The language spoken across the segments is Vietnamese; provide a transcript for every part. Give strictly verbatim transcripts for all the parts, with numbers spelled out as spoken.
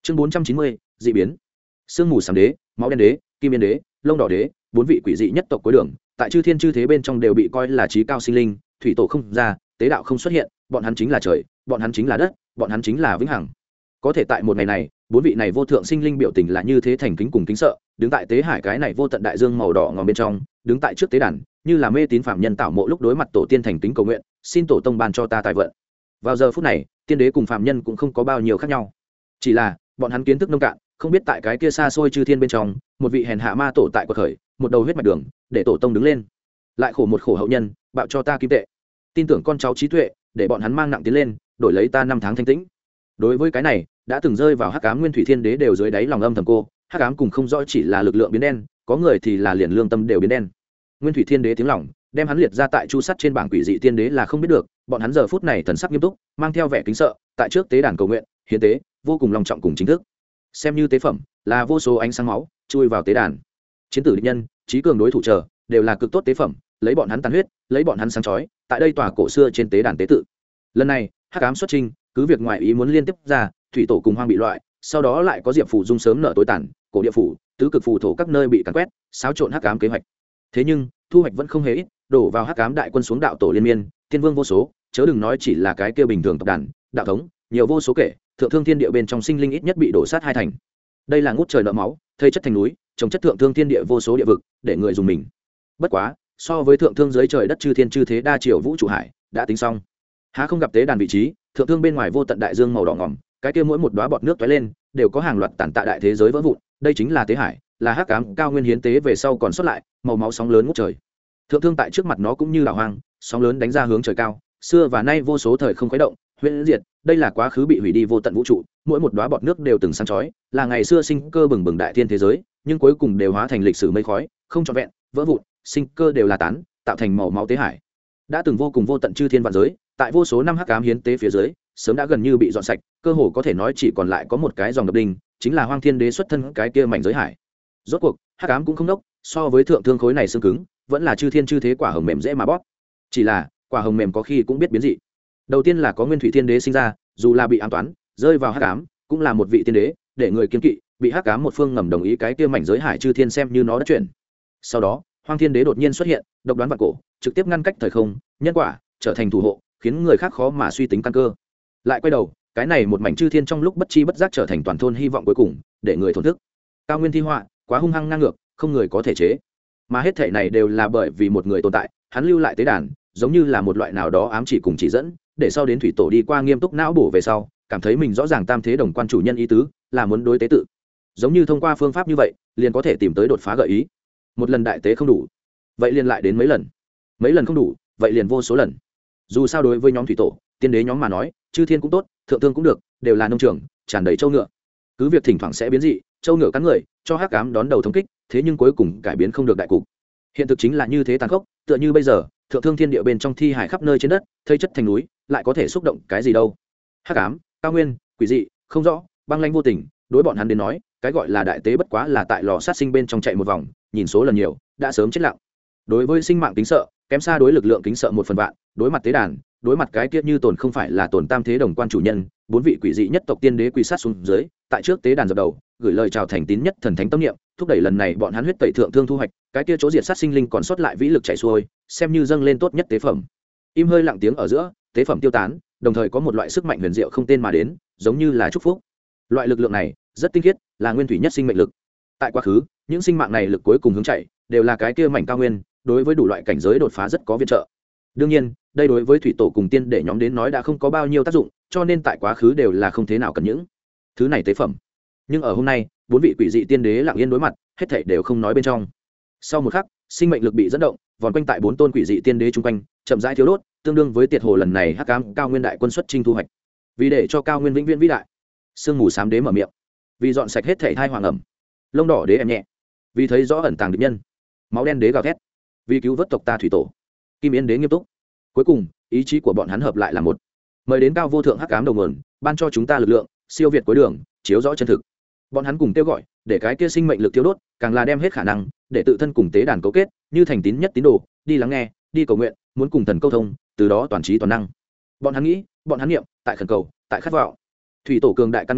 Chương bốn trăm chín mươi, dị biến. Sương mù sám đế, máu đen đế, kim yên đế, lông đỏ đế, bốn vị quỷ dị nhất tộc cuối đường, tại chư thiên chư thế bên trong đều bị coi là trí cao sinh linh, thủy tổ không ra, tế đạo không xuất hiện, bọn hắn chính là trời, bọn hắn chính là đất, bọn hắn chính là vĩnh hằng. Có thể tại một ngày này, bốn vị này vô thượng sinh linh biểu tình là như thế thành kính cùng kính sợ, đứng tại tế hải cái này vô tận đại dương màu đỏ ngòm bên trong, đứng tại trước tế đàn, như là mê tín phạm nhân tạo mộ lúc đối mặt tổ tiên thành kính cầu nguyện, xin tổ tông ban cho ta tài vận. Vào giờ phút này, tiên đế cùng phạm nhân cũng không có bao nhiêu khác nhau, chỉ là bọn hắn kiến thức nông cạn, không biết tại cái kia xa xôi chư thiên bên trong, một vị hèn hạ ma tổ tại quật khởi, một đầu huyết mạch đường, để tổ tông đứng lên, lại khổ một khổ hậu nhân, bạo cho ta kim tệ, tin tưởng con cháu trí tuệ, để bọn hắn mang nặng tiến lên, đổi lấy ta năm tháng thanh tĩnh. Đối với cái này, đã từng rơi vào hắc ám nguyên thủy thiên đế đều dưới đáy lòng âm thầm cô, hắc ám cùng không rõ chỉ là lực lượng biến đen, có người thì là liền lương tâm đều biến đen. Nguyên thủy thiên đế tiếng lòng đem hắn liệt ra tại chu sắt trên bảng quỷ dị tiên đế là không biết được, bọn hắn giờ phút này thần sắc nghiêm túc, mang theo vẻ kính sợ, tại trước tế đàn cầu nguyện, hiến tế, vô cùng long trọng cùng chính thức. Xem như tế phẩm, là vô số ánh sáng máu chui vào tế đàn. Chiến tử địch nhân, trí cường đối thủ chờ, đều là cực tốt tế phẩm, lấy bọn hắn tàn huyết, lấy bọn hắn sáng chói, tại đây tòa cổ xưa trên tế đàn tế tự. Lần này, hắc ám xuất trình, cứ việc ngoại ý muốn liên tiếp ra, thủy tổ cùng hoang bị loại, sau đó lại có diệp phủ dung sớm nợ tối tàn, cổ địa phủ, tứ cực phù thổ các nơi bị càn quét, xáo trộn hắc ám kế hoạch. Thế nhưng, thu hoạch vẫn không hề ít, đổ vào hắc ám đại quân xuống đạo tổ liên miên, tiên vương vô số, chớ đừng nói chỉ là cái kia bình thường tộc đàn, đạo thống, nhiều vô số kể, thượng thương thiên địa bên trong sinh linh ít nhất bị đổ sát hai thành. Đây là ngút trời nợ máu, thây chất thành núi, trồng chất thượng thương thiên địa vô số địa vực, để người dùng mình. Bất quá, so với thượng thương dưới trời đất chư thiên chư thế đa triều vũ trụ hải, đã tính xong. Há không gặp tế đàn vị trí, thượng thương bên ngoài vô tận đại dương màu đỏ ngòm, cái kia mỗi một đóa bọt nước tóe lên, đều có hàng loạt tản tạ đại thế giới vỡ vụn, đây chính là tế hải, là hắc ám cao nguyên hiến tế về sau còn sót lại, màu máu sóng lớn ngút trời. Thượng thương tại trước mặt nó cũng như đảo hoang, sóng lớn đánh ra hướng trời cao, xưa và nay vô số thời không khuấy động, huyễn diệt, đây là quá khứ bị hủy đi vô tận vũ trụ, mỗi một đóa bọt nước đều từng sáng chói, là ngày xưa sinh cơ bừng bừng đại thiên thế giới, nhưng cuối cùng đều hóa thành lịch sử mây khói, không trọn vẹn, vỡ vụn, sinh cơ đều là tán, tạo thành màu máu tế hải. Đã từng vô cùng vô tận chư thiên vạn giới, tại vô số năm hắc ám hiến tế phía dưới, sớm đã gần như bị dọn sạch, cơ hồ có thể nói chỉ còn lại có một cái dòng đập đinh, chính là Hoang Thiên Đế xuất thân cái kia mảnh giới hải. Rốt cuộc, hắc ám cũng không đốc, so với thượng thương khối này xương cứng, vẫn là chư thiên chư thế quả hồng mềm dễ mà bóp. Chỉ là, quả hồng mềm có khi cũng biết biến dị. Đầu tiên là có Nguyên Thủy Thiên Đế sinh ra, dù là bị ám toán, rơi vào hắc ám, cũng là một vị tiên đế, để người kiên kỵ, bị hắc ám một phương ngầm đồng ý cái kia mảnh giới hải chư thiên xem như nó đã chuyển. Sau đó, Hoang Thiên Đế đột nhiên xuất hiện, độc đoán vạn cổ, trực tiếp ngăn cách thời không, nhân quả, trở thành thủ hộ, khiến người khác khó mà suy tính căn cơ. Lại quay đầu, cái này một mảnh chư thiên trong lúc bất chi bất giác trở thành toàn thôn hy vọng cuối cùng, để người thổn thức. Cao nguyên thi họa, quá hung hăng ngang ngược, không người có thể chế. Mà hết thảy này đều là bởi vì một người tồn tại, hắn lưu lại tế đàn, giống như là một loại nào đó ám chỉ cùng chỉ dẫn, để sau đến thủy tổ đi qua nghiêm túc não bổ về sau, cảm thấy mình rõ ràng tam thế đồng quan chủ nhân ý tứ, là muốn đối tế tự. Giống như thông qua phương pháp như vậy, liền có thể tìm tới đột phá gợi ý. Một lần đại tế không đủ, vậy liền lại đến mấy lần. Mấy lần không đủ, vậy liền vô số lần. Dù sao đối với nhóm thủy tổ, tiên đế nhóm mà nói, chư thiên cũng tốt, thượng thương cũng được, đều là nông trường, tràn đầy châu ngựa. Cứ việc thỉnh thoảng sẽ biến dị, châu ngựa cắn người, cho hắc ám đón đầu thống kích, thế nhưng cuối cùng cải biến không được đại cục. Hiện thực chính là như thế tàn khốc, tựa như bây giờ, thượng thương thiên địa bên trong thi hải khắp nơi trên đất, thây chất thành núi, lại có thể xúc động cái gì đâu? Hắc ám, cao nguyên, quỷ dị, không rõ, băng lãnh vô tình, đối bọn hắn đến nói, cái gọi là đại tế bất quá là tại lò sát sinh bên trong chạy một vòng, nhìn số lần nhiều, đã sớm chết lặng. Đối với sinh mạng kính sợ, kém xa đối lực lượng kính sợ một phần vạn, đối mặt tế đàn, đối mặt cái kia như tồn không phải là tồn tam thế đồng quan chủ nhân, bốn vị quỷ dị nhất tộc tiên đế quỳ sát xuống dưới, tại trước tế đàn dập đầu, gửi lời chào thành tín nhất thần thánh tâm niệm, thúc đẩy lần này bọn hắn huyết tẩy thượng thương thu hoạch, cái kia chỗ diệt sát sinh linh còn sót lại vĩ lực chảy xuôi, xem như dâng lên tốt nhất tế phẩm. Im hơi lặng tiếng ở giữa, tế phẩm tiêu tán, đồng thời có một loại sức mạnh huyền diệu không tên mà đến, giống như là chúc phúc. Loại lực lượng này rất tinh khiết, là nguyên thủy nhất sinh mệnh lực. Tại quá khứ, những sinh mạng này lực cuối cùng hướng chạy, đều là cái kia mảnh cao nguyên, đối với đủ loại cảnh giới đột phá rất có viện trợ. Đương nhiên, đây đối với thủy tổ cùng tiên để nhóm đến nói đã không có bao nhiêu tác dụng, cho nên tại quá khứ đều là không thế nào cần những thứ này tế phẩm. Nhưng ở hôm nay, bốn vị quỷ dị tiên đế lặng yên đối mặt, hết thảy đều không nói bên trong. Sau một khắc, sinh mệnh lực bị dẫn động, vòn quanh tại bốn tôn quỷ dị tiên đế chung quanh, chậm rãi thiếu đốt, tương đương với tiệt hồ lần này hắc ám cao nguyên đại quân xuất chinh thu hoạch. Vì để cho cao nguyên vĩnh viễn vĩ đại, sương mù xám đế mở miệng. Vì dọn sạch hết thảy thai hoàng ẩm, lông đỏ đế em nhẹ. Vì thấy rõ ẩn tàng địch nhân, máu đen đế gào thét. Vì cứu vớt tộc ta thủy tổ, kim yến đế nghiêm túc. Cuối cùng, ý chí của bọn hắn hợp lại là một. Mời đến cao vô thượng hắc ám đầu nguồn, ban cho chúng ta lực lượng, siêu việt cuối đường, chiếu rõ chân thực. Bọn hắn cùng kêu gọi, để cái kia sinh mệnh lực thiếu đốt, càng là đem hết khả năng, để tự thân cùng tế đàn cấu kết, như thành tín nhất tín đồ, đi lắng nghe, đi cầu nguyện, muốn cùng thần câu thông, từ đó toàn trí toàn năng. Bọn hắn nghĩ, bọn hắn niệm, tại khẩn cầu, tại khát vọng. Thủy tổ cường đại căn nguyên,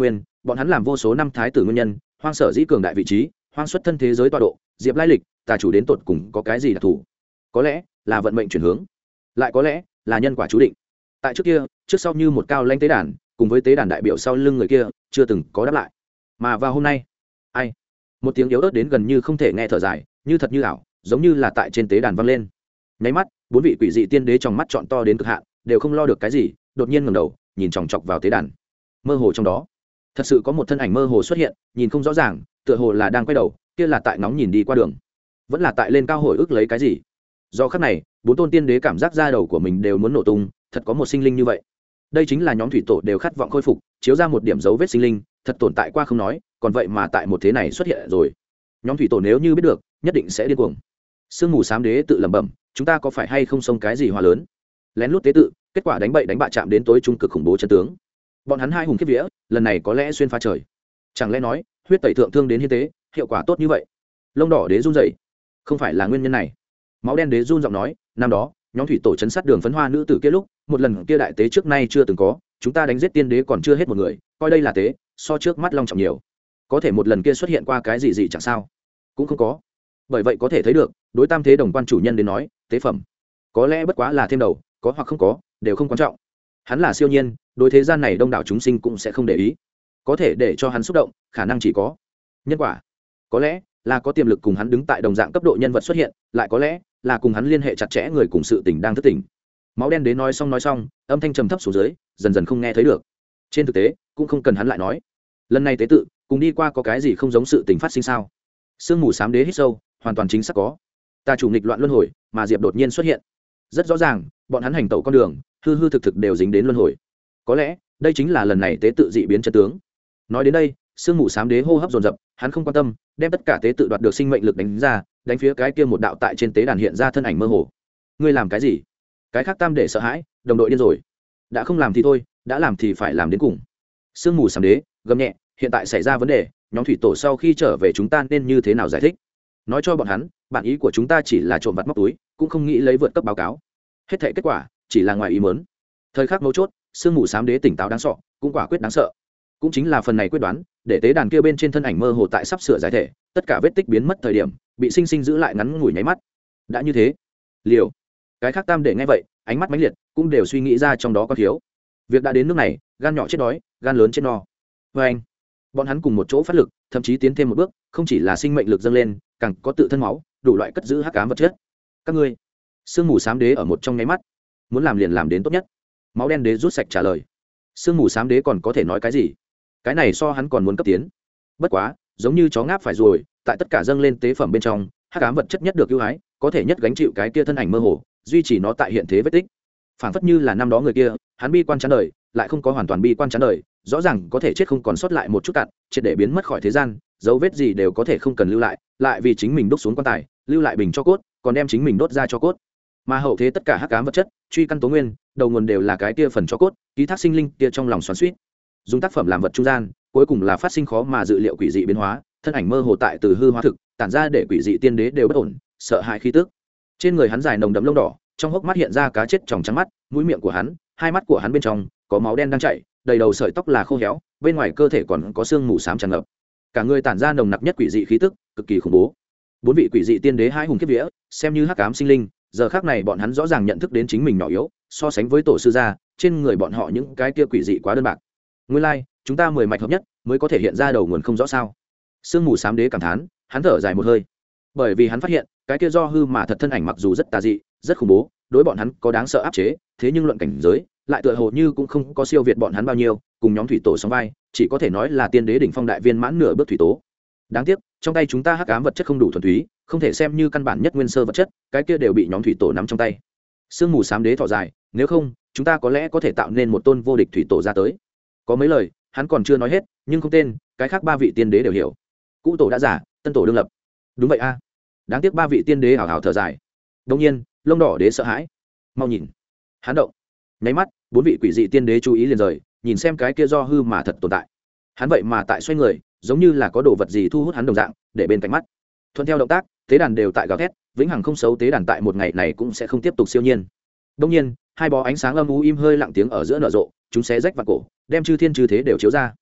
bọn hắn làm vô số năm thái tử nguyên nhân, hoang sở dĩ cường đại vị trí, hoang xuất thân thế giới tọa độ, diệp lai lịch, tà chủ đến tột cùng có cái gì đặc thù? Có lẽ là vận mệnh chuyển hướng, lại có lẽ là nhân quả chú định. Tại trước kia, trước sau như một cao lãnh tế đàn, cùng với tế đàn đại biểu sau lưng người kia, chưa từng có đáp lại. Mà vào hôm nay, ai? Một tiếng yếu ớt đến gần như không thể nghe thở dài, như thật như ảo, giống như là tại trên tế đàn vang lên. Nháy mắt, bốn vị quỷ dị tiên đế trong mắt trọn to đến cực hạn, đều không lo được cái gì, đột nhiên ngẩng đầu, nhìn chòng chọc vào tế đàn. Mơ hồ trong đó, thật sự có một thân ảnh mơ hồ xuất hiện, nhìn không rõ ràng, tựa hồ là đang quay đầu, kia là tại nóng nhìn đi qua đường, vẫn là tại lên cao hồi ức lấy cái gì. Do khắc này, bốn tôn tiên đế cảm giác da đầu của mình đều muốn nổ tung, thật có một sinh linh như vậy. Đây chính là nhóm thủy tổ đều khát vọng khôi phục, chiếu ra một điểm dấu vết sinh linh, thật tồn tại qua không nói, còn vậy mà tại một thế này xuất hiện rồi. Nhóm thủy tổ nếu như biết được, nhất định sẽ điên cuồng. Sương mù xám đế tự lẩm bẩm, chúng ta có phải hay không xông cái gì hòa lớn? Lén lút tế tự, kết quả đánh bậy đánh bạ chạm đến tối trung cực khủng bố chân tướng. Bọn hắn hai hùng kiếp vía, lần này có lẽ xuyên pha trời. Chẳng lẽ nói, huyết tẩy thượng thương đến hiến tế, hiệu quả tốt như vậy? Lông đỏ đế run rẩy, không phải là nguyên nhân này. Máu đen đế run giọng nói, năm đó, nhóm thủy tổ chấn sát đường phấn hoa nữ tử kia lúc, một lần kia đại tế trước nay chưa từng có, chúng ta đánh giết tiên đế còn chưa hết một người, coi đây là tế, so trước mắt long trọng nhiều. Có thể một lần kia xuất hiện qua cái gì gì chẳng sao? Cũng không có. Bởi vậy có thể thấy được, đối tam thế đồng quan chủ nhân đến nói, tế phẩm có lẽ bất quá là thêm đầu, có hoặc không có, đều không quan trọng. Hắn là siêu nhiên, đối thế gian này đông đảo chúng sinh cũng sẽ không để ý. Có thể để cho hắn xúc động, khả năng chỉ có nhân quả. Có lẽ là có tiềm lực cùng hắn đứng tại đồng dạng cấp độ nhân vật xuất hiện, lại có lẽ là cùng hắn liên hệ chặt chẽ người cùng sự tình đang thức tỉnh. Máu đen đế nói xong nói xong, âm thanh trầm thấp xuống dưới, dần dần không nghe thấy được. Trên thực tế, cũng không cần hắn lại nói. Lần này tế tự, cùng đi qua có cái gì không giống sự tình phát sinh sao? Sương mù xám đế hít sâu, hoàn toàn chính xác có. Ta chủ nghịch loạn luân hồi, mà Diệp đột nhiên xuất hiện. Rất rõ ràng, bọn hắn hành tẩu con đường, hư hư thực thực đều dính đến luân hồi. Có lẽ, đây chính là lần này tế tự dị biến chân tướng. Nói đến đây, sương mù xám đế hô hấp dồn dập, hắn không quan tâm, đem tất cả tế tự đoạt được sinh mệnh lực đánh ra, đánh phía cái kia một đạo tại trên tế đàn hiện ra thân ảnh mơ hồ. Ngươi làm cái gì? Cái khác tam để sợ hãi, đồng đội điên rồi. Đã không làm thì thôi, đã làm thì phải làm đến cùng. Sương mù xám đế gầm nhẹ, hiện tại xảy ra vấn đề, nhóm thủy tổ sau khi trở về chúng ta nên như thế nào giải thích? Nói cho bọn hắn, bản ý của chúng ta chỉ là trộm vặt móc túi, cũng không nghĩ lấy vượt cấp báo cáo. Hết thảy kết quả chỉ là ngoài ý muốn. Thời khắc mấu chốt, sương mù xám đế tỉnh táo đáng sợ, cũng quả quyết đáng sợ. Cũng chính là phần này quyết đoán, để tế đàn kia bên trên thân ảnh mơ hồ tại sắp sửa giải thể, tất cả vết tích biến mất thời điểm, bị sinh sinh giữ lại ngắn ngủi nháy mắt. Đã như thế, liều. Cái khác tam để nghe vậy, ánh mắt mãnh liệt, cũng đều suy nghĩ ra trong đó có thiếu. Việc đã đến nước này, gan nhỏ chết đói, gan lớn chết no. Và anh, bọn hắn cùng một chỗ phát lực, thậm chí tiến thêm một bước, không chỉ là sinh mệnh lực dâng lên, càng có tự thân máu, đủ loại cất giữ hắc ám vật chất. Các ngươi, sương mù xám đế ở một trong nháy mắt, muốn làm liền làm đến tốt nhất. Máu đen đế rút sạch trả lời. Sương mù xám đế còn có thể nói cái gì? Cái này so hắn còn muốn cấp tiến. Bất quá, giống như chó ngáp phải rồi, tại tất cả dâng lên tế phẩm bên trong, hắc ám vật chất nhất được ưu ái, có thể nhất gánh chịu cái kia thân ảnh mơ hồ, duy trì nó tại hiện thế vết tích. Phản phất như là năm đó người kia, hắn bi quan chán đời, lại không có hoàn toàn bi quan chán đời, rõ ràng có thể chết không còn sót lại một chút cạn, triệt để biến mất khỏi thế gian, dấu vết gì đều có thể không cần lưu lại, lại vì chính mình đúc xuống quan tài, lưu lại bình cho cốt, còn đem chính mình đốt ra cho cốt. Mà hậu thế tất cả hắc ám vật chất, truy căn tố nguyên, đầu nguồn đều là cái kia phần cho cốt, ký thác sinh linh kia trong lòng xoắn xuýt. Dùng tác phẩm làm vật trung gian, cuối cùng là phát sinh khó mà dự liệu quỷ dị biến hóa, thân ảnh mơ hồ tại từ hư hóa thực, tản ra để quỷ dị tiên đế đều bất ổn, sợ hãi khí tức. Trên người hắn dài nồng đậm lông đỏ, trong hốc mắt hiện ra cá chết tròng trắng mắt, mũi miệng của hắn, hai mắt của hắn bên trong có máu đen đang chảy, đầy đầu sợi tóc là khô héo, bên ngoài cơ thể còn có xương mù xám tràn ngập. Cả người tản ra nồng nặc nhất quỷ dị khí tức, cực kỳ khủng bố. Bốn vị quỷ dị tiên đế hai hùng kiếp vía, xem như hắc ám sinh linh, giờ khắc này bọn hắn rõ ràng nhận thức đến chính mình nhỏ yếu, so sánh với tổ sư gia, trên người bọn họ những cái kia quỷ dị quá đơn bạc. Nguyên lai, like, chúng ta mười mạch hợp nhất, mới có thể hiện ra đầu nguồn không rõ sao? Sương mù xám đế cảm thán, hắn thở dài một hơi, bởi vì hắn phát hiện, cái kia do hư mà thật thân ảnh mặc dù rất tà dị, rất khủng bố, đối bọn hắn có đáng sợ áp chế, thế nhưng luận cảnh giới, lại tựa hồ như cũng không có siêu việt bọn hắn bao nhiêu, cùng nhóm thủy tổ song vai, chỉ có thể nói là tiên đế đỉnh phong đại viên mãn nửa bước thủy tố. Đáng tiếc, trong tay chúng ta hắc ám vật chất không đủ thuần túy, không thể xem như căn bản nhất nguyên sơ vật chất, cái kia đều bị nhóm thủy tổ nắm trong tay. Sương mù xám đế thở dài, nếu không, chúng ta có lẽ có thể tạo nên một tôn vô địch thủy tổ ra tới. Có mấy lời, hắn còn chưa nói hết, nhưng không tên, cái khác ba vị tiên đế đều hiểu. Cũ tổ đã giả, tân tổ đương lập. Đúng vậy a. Đáng tiếc ba vị tiên đế hào hào thở dài. Đương nhiên, lông đỏ đế sợ hãi. Mau nhìn. Hắn động. Nháy mắt, bốn vị quỷ dị tiên đế chú ý liền rời, nhìn xem cái kia do hư mà thật tồn tại. Hắn vậy mà tại xoay người, giống như là có đồ vật gì thu hút hắn đồng dạng, để bên cạnh mắt. Thuận theo động tác, tế đàn đều tại gào thét, vĩnh hằng không xấu tế đàn tại một ngày này cũng sẽ không tiếp tục siêu nhiên. Đương nhiên, hai bó ánh sáng âm u im hơi lặng tiếng ở giữa nở rộ, chúng xé rách vạn cổ, đem chư thiên chư thế đều chiếu ra.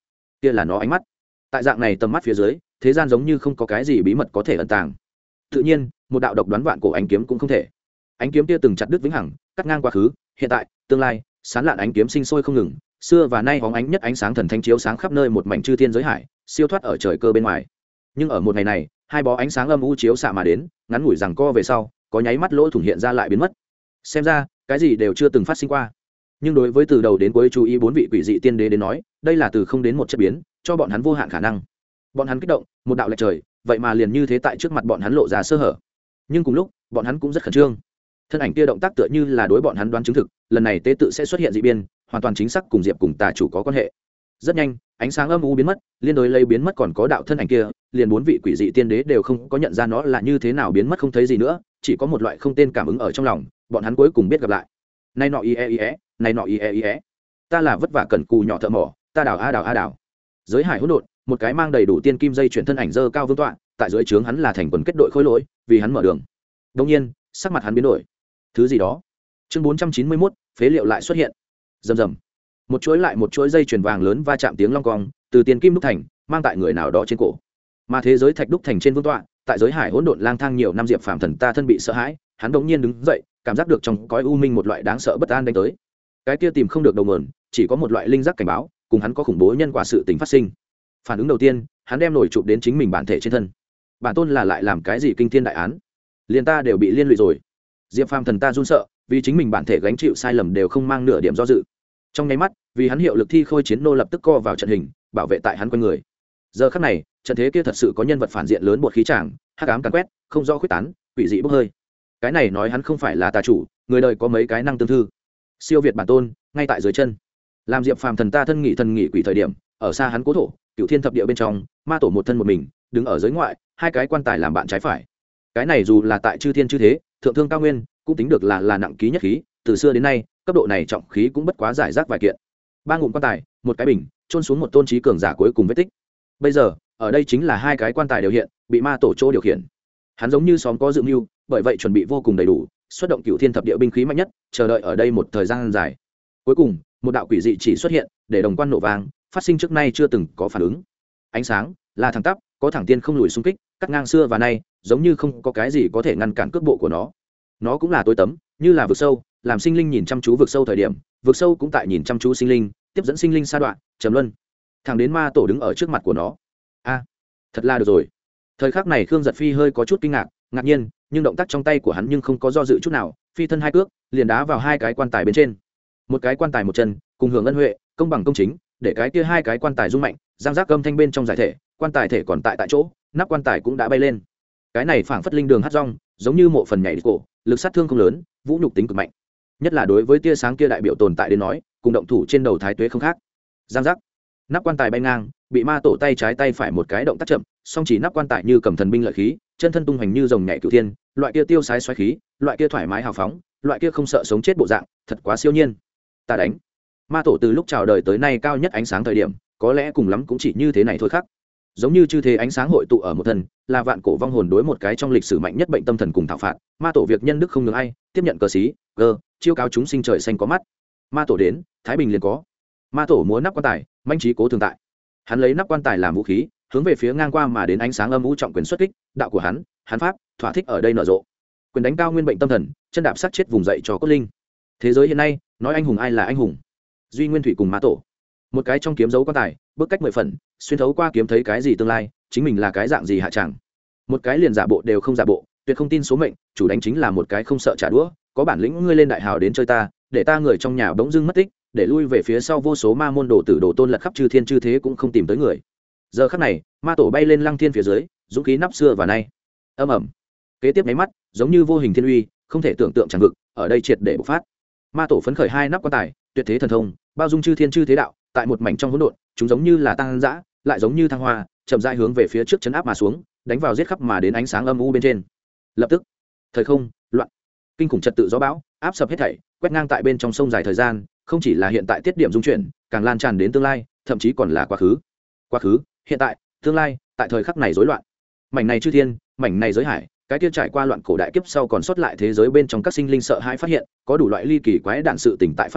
kia là nó ánh mắt. Tại dạng này tầm mắt phía dưới, thế gian giống như không có cái gì bí mật có thể ẩn tàng. Tự nhiên, một đạo độc đoán vạn cổ ánh kiếm cũng không thể. Ánh kiếm kia từng chặt đứt vĩnh hằng, cắt ngang quá khứ, hiện tại, tương lai, sán lạn ánh kiếm sinh sôi không ngừng, xưa và nay hóng ánh nhất ánh sáng thần thánh chiếu sáng khắp nơi một mảnh chư thiên giới hải, siêu thoát ở trời cơ bên ngoài. Nhưng ở một ngày này, hai bó ánh sáng âm u chiếu xạ mà đến, ngắn ngủi rằng co về sau, có nháy mắt lỗ thủng hiện ra lại biến mất. Xem ra, cái gì đều chưa từng phát sinh qua. Nhưng đối với từ đầu đến cuối chú ý bốn vị quỷ dị tiên đế đến nói, đây là từ không đến một chất biến, cho bọn hắn vô hạn khả năng. Bọn hắn kích động, một đạo lệch trời, vậy mà liền như thế tại trước mặt bọn hắn lộ ra sơ hở. Nhưng cùng lúc, bọn hắn cũng rất khẩn trương. Thân ảnh kia động tác tựa như là đối bọn hắn đoán chứng thực, lần này tế tự sẽ xuất hiện dị biên, hoàn toàn chính xác cùng Diệp cùng Tà chủ có quan hệ. Rất nhanh, ánh sáng âm u biến mất, liên đối lấy biến mất còn có đạo thân ảnh kia, liền bốn vị quỷ dị tiên đế đều không có nhận ra nó là như thế nào biến mất không thấy gì nữa, chỉ có một loại không tên cảm ứng ở trong lòng, bọn hắn cuối cùng biết gặp lại. Này nọ ie ie, này nọ ie ie. Ta là vất vả cần cù nhỏ thợ mỏ, ta đào a đào a đào. Giới hải hỗn độn, một cái mang đầy đủ tiên kim dây chuyển thân ảnh dơ cao vương tọa, tại dưới trướng hắn là thành quần kết đội khối lỗi, vì hắn mở đường. Đương nhiên, sắc mặt hắn biến đổi. Thứ gì đó? Chương bốn trăm chín mươi mốt, phế liệu lại xuất hiện. Rầm rầm. Một chuỗi lại một chuỗi dây chuyền vàng lớn va chạm tiếng long cong, từ tiền kim đúc thành, mang tại người nào đó trên cổ. Mà thế giới thạch đúc thành trên vương tọa, tại giới hải hỗn độn lang thang nhiều năm Diệp Phàm thần ta thân bị sợ hãi, hắn đột nhiên đứng dậy, cảm giác được trong cõi u minh một loại đáng sợ bất an đánh tới. Cái kia tìm không được đầu nguồn, chỉ có một loại linh giác cảnh báo, cùng hắn có khủng bố nhân quả sự tình phát sinh. Phản ứng đầu tiên, hắn đem nổi chụp đến chính mình bản thể trên thân. Bản tôn là lại làm cái gì kinh thiên đại án? Liền ta đều bị liên lụy rồi. Diệp Phàm thần ta run sợ, vì chính mình bản thể gánh chịu sai lầm đều không mang nửa điểm do dự. Trong nháy mắt, vì hắn hiệu lực thi khôi chiến nô lập tức co vào trận hình, bảo vệ tại hắn quanh người. Giờ khắc này, trận thế kia thật sự có nhân vật phản diện lớn bột khí tràng, hắc ám càn quét, không rõ khuyết tán, quỷ dị bốc hơi. Cái này nói hắn không phải là tà chủ, người đời có mấy cái năng tương thư. Siêu việt bản tôn, ngay tại dưới chân. Làm Diệp Phàm thần ta thân nghị thần nghị quỷ thời điểm, ở xa hắn cố thổ, cửu thiên thập địa bên trong, ma tổ một thân một mình, đứng ở giới ngoại, hai cái quan tài làm bạn trái phải. Cái này dù là tại chư thiên chư thế, thượng thương cao nguyên, cũng tính được là là nặng ký nhất khí, từ xưa đến nay, cấp độ này trọng khí cũng bất quá giải rác vài kiện. Ba ngụm quan tài, một cái bình, trôn xuống một tôn trí cường giả cuối cùng vết tích. Bây giờ, ở đây chính là hai cái quan tài đều hiện, bị ma tổ chỗ điều khiển. Hắn giống như xóm có dự mưu, bởi vậy chuẩn bị vô cùng đầy đủ, xuất động cửu thiên thập địa binh khí mạnh nhất, chờ đợi ở đây một thời gian dài. Cuối cùng, một đạo quỷ dị chỉ xuất hiện, để đồng quan nổ vàng, phát sinh trước nay chưa từng có phản ứng. Ánh sáng là thẳng tắp, có thẳng tiên không lùi xung kích, cắt ngang xưa và nay, giống như không có cái gì có thể ngăn cản cước bộ của nó. Nó cũng là tối tấm, như là vực sâu, làm sinh linh nhìn chăm chú vực sâu thời điểm, vực sâu cũng tại nhìn chăm chú sinh linh, tiếp dẫn sinh linh sa đoạn, trầm luân. Thằng đến ma tổ đứng ở trước mặt của nó. A, thật là được rồi. Thời khắc này Khương Giật Phi hơi có chút kinh ngạc, ngạc nhiên, nhưng động tác trong tay của hắn nhưng không có do dự chút nào, phi thân hai cước, liền đá vào hai cái quan tài bên trên. Một cái quan tài một chân, cùng hưởng ân huệ, công bằng công chính, để cái kia hai cái quan tài rung mạnh, giang giác âm thanh bên trong giải thể, quan tài thể còn tại tại chỗ, nắp quan tài cũng đã bay lên. Cái này phảng phất linh đường hát rong, giống như mộ phần nhảy cổ, lực sát thương không lớn, vũ nhục tính cực mạnh. Nhất là đối với tia sáng kia đại biểu tồn tại đến nói, cùng động thủ trên đầu thái tuế không khác. Giang giác, nắp quan tài bay ngang, bị ma tổ tay trái tay phải một cái động tác chậm, song chỉ nắp quan tài như cầm thần binh lợi khí, chân thân tung hành như rồng nhảy cửu thiên, loại kia tiêu sái xoáy khí, loại kia thoải mái hào phóng, loại kia không sợ sống chết bộ dạng, thật quá siêu nhiên. Ta đánh. Ma tổ từ lúc chào đời tới nay cao nhất ánh sáng thời điểm, có lẽ cùng lắm cũng chỉ như thế này thôi khác. Giống như chư thế ánh sáng hội tụ ở một thần, là vạn cổ vong hồn đối một cái trong lịch sử mạnh nhất bệnh tâm thần cùng thảo phạt, ma tổ việc nhân đức không ngừng ai, tiếp nhận cờ xí, gờ, chiêu cáo chúng sinh trời xanh có mắt. Ma tổ đến, thái bình liền có. Ma tổ múa nắp quan tài, manh trí cố thường tại. Hắn lấy nắp quan tài làm vũ khí, hướng về phía ngang qua mà đến ánh sáng âm u trọng quyền xuất kích, đạo của hắn, hắn pháp, thỏa thích ở đây nở rộ. Quyền đánh cao nguyên bệnh tâm thần, chân đạp sát chết vùng dậy cho cốt linh. Thế giới hiện nay, nói anh hùng ai là anh hùng? Duy Nguyên Thủy cùng ma tổ. Một cái trong kiếm dấu quan tài, bước cách mười phần, xuyên thấu qua kiếm thấy cái gì tương lai, chính mình là cái dạng gì hạ chẳng. Một cái liền giả bộ đều không giả bộ, tuyệt không tin số mệnh, chủ đánh chính là một cái không sợ trả đũa, có bản lĩnh ngươi lên đại hào đến chơi ta, để ta người trong nhà bỗng dưng mất tích, để lui về phía sau vô số ma môn đồ tử đồ tôn lật khắp chư thiên chư thế cũng không tìm tới người. Giờ khắc này, ma tổ bay lên lăng thiên phía dưới, dũng khí nắp xưa và nay. Âm ầm. Kế tiếp mấy mắt, giống như vô hình thiên uy, không thể tưởng tượng chẳng vực, ở đây triệt để bộc phát. Ma tổ phấn khởi hai nắp quan tài, tuyệt thế thần thông, bao dung chư thiên chư thế đạo, tại một mảnh trong hỗn độn, chúng giống như là tăng dã, lại giống như thăng hoa, chậm rãi hướng về phía trước chấn áp mà xuống, đánh vào giết khắp mà đến ánh sáng âm u bên trên. Lập tức, thời không loạn, kinh khủng trật tự gió bão, áp sập hết thảy, quét ngang tại bên trong sông dài thời gian, không chỉ là hiện tại tiết điểm dung chuyển, càng lan tràn đến tương lai, thậm chí còn là quá khứ. Quá khứ, hiện tại, tương lai, tại thời khắc này rối loạn. Mảnh này chư thiên, mảnh này giới hải, cái kia trải qua loạn cổ đại kiếp sau còn sót lại thế giới bên trong các sinh linh sợ hãi phát hiện, có đủ loại ly kỳ quái đản sự tình tại phát sinh,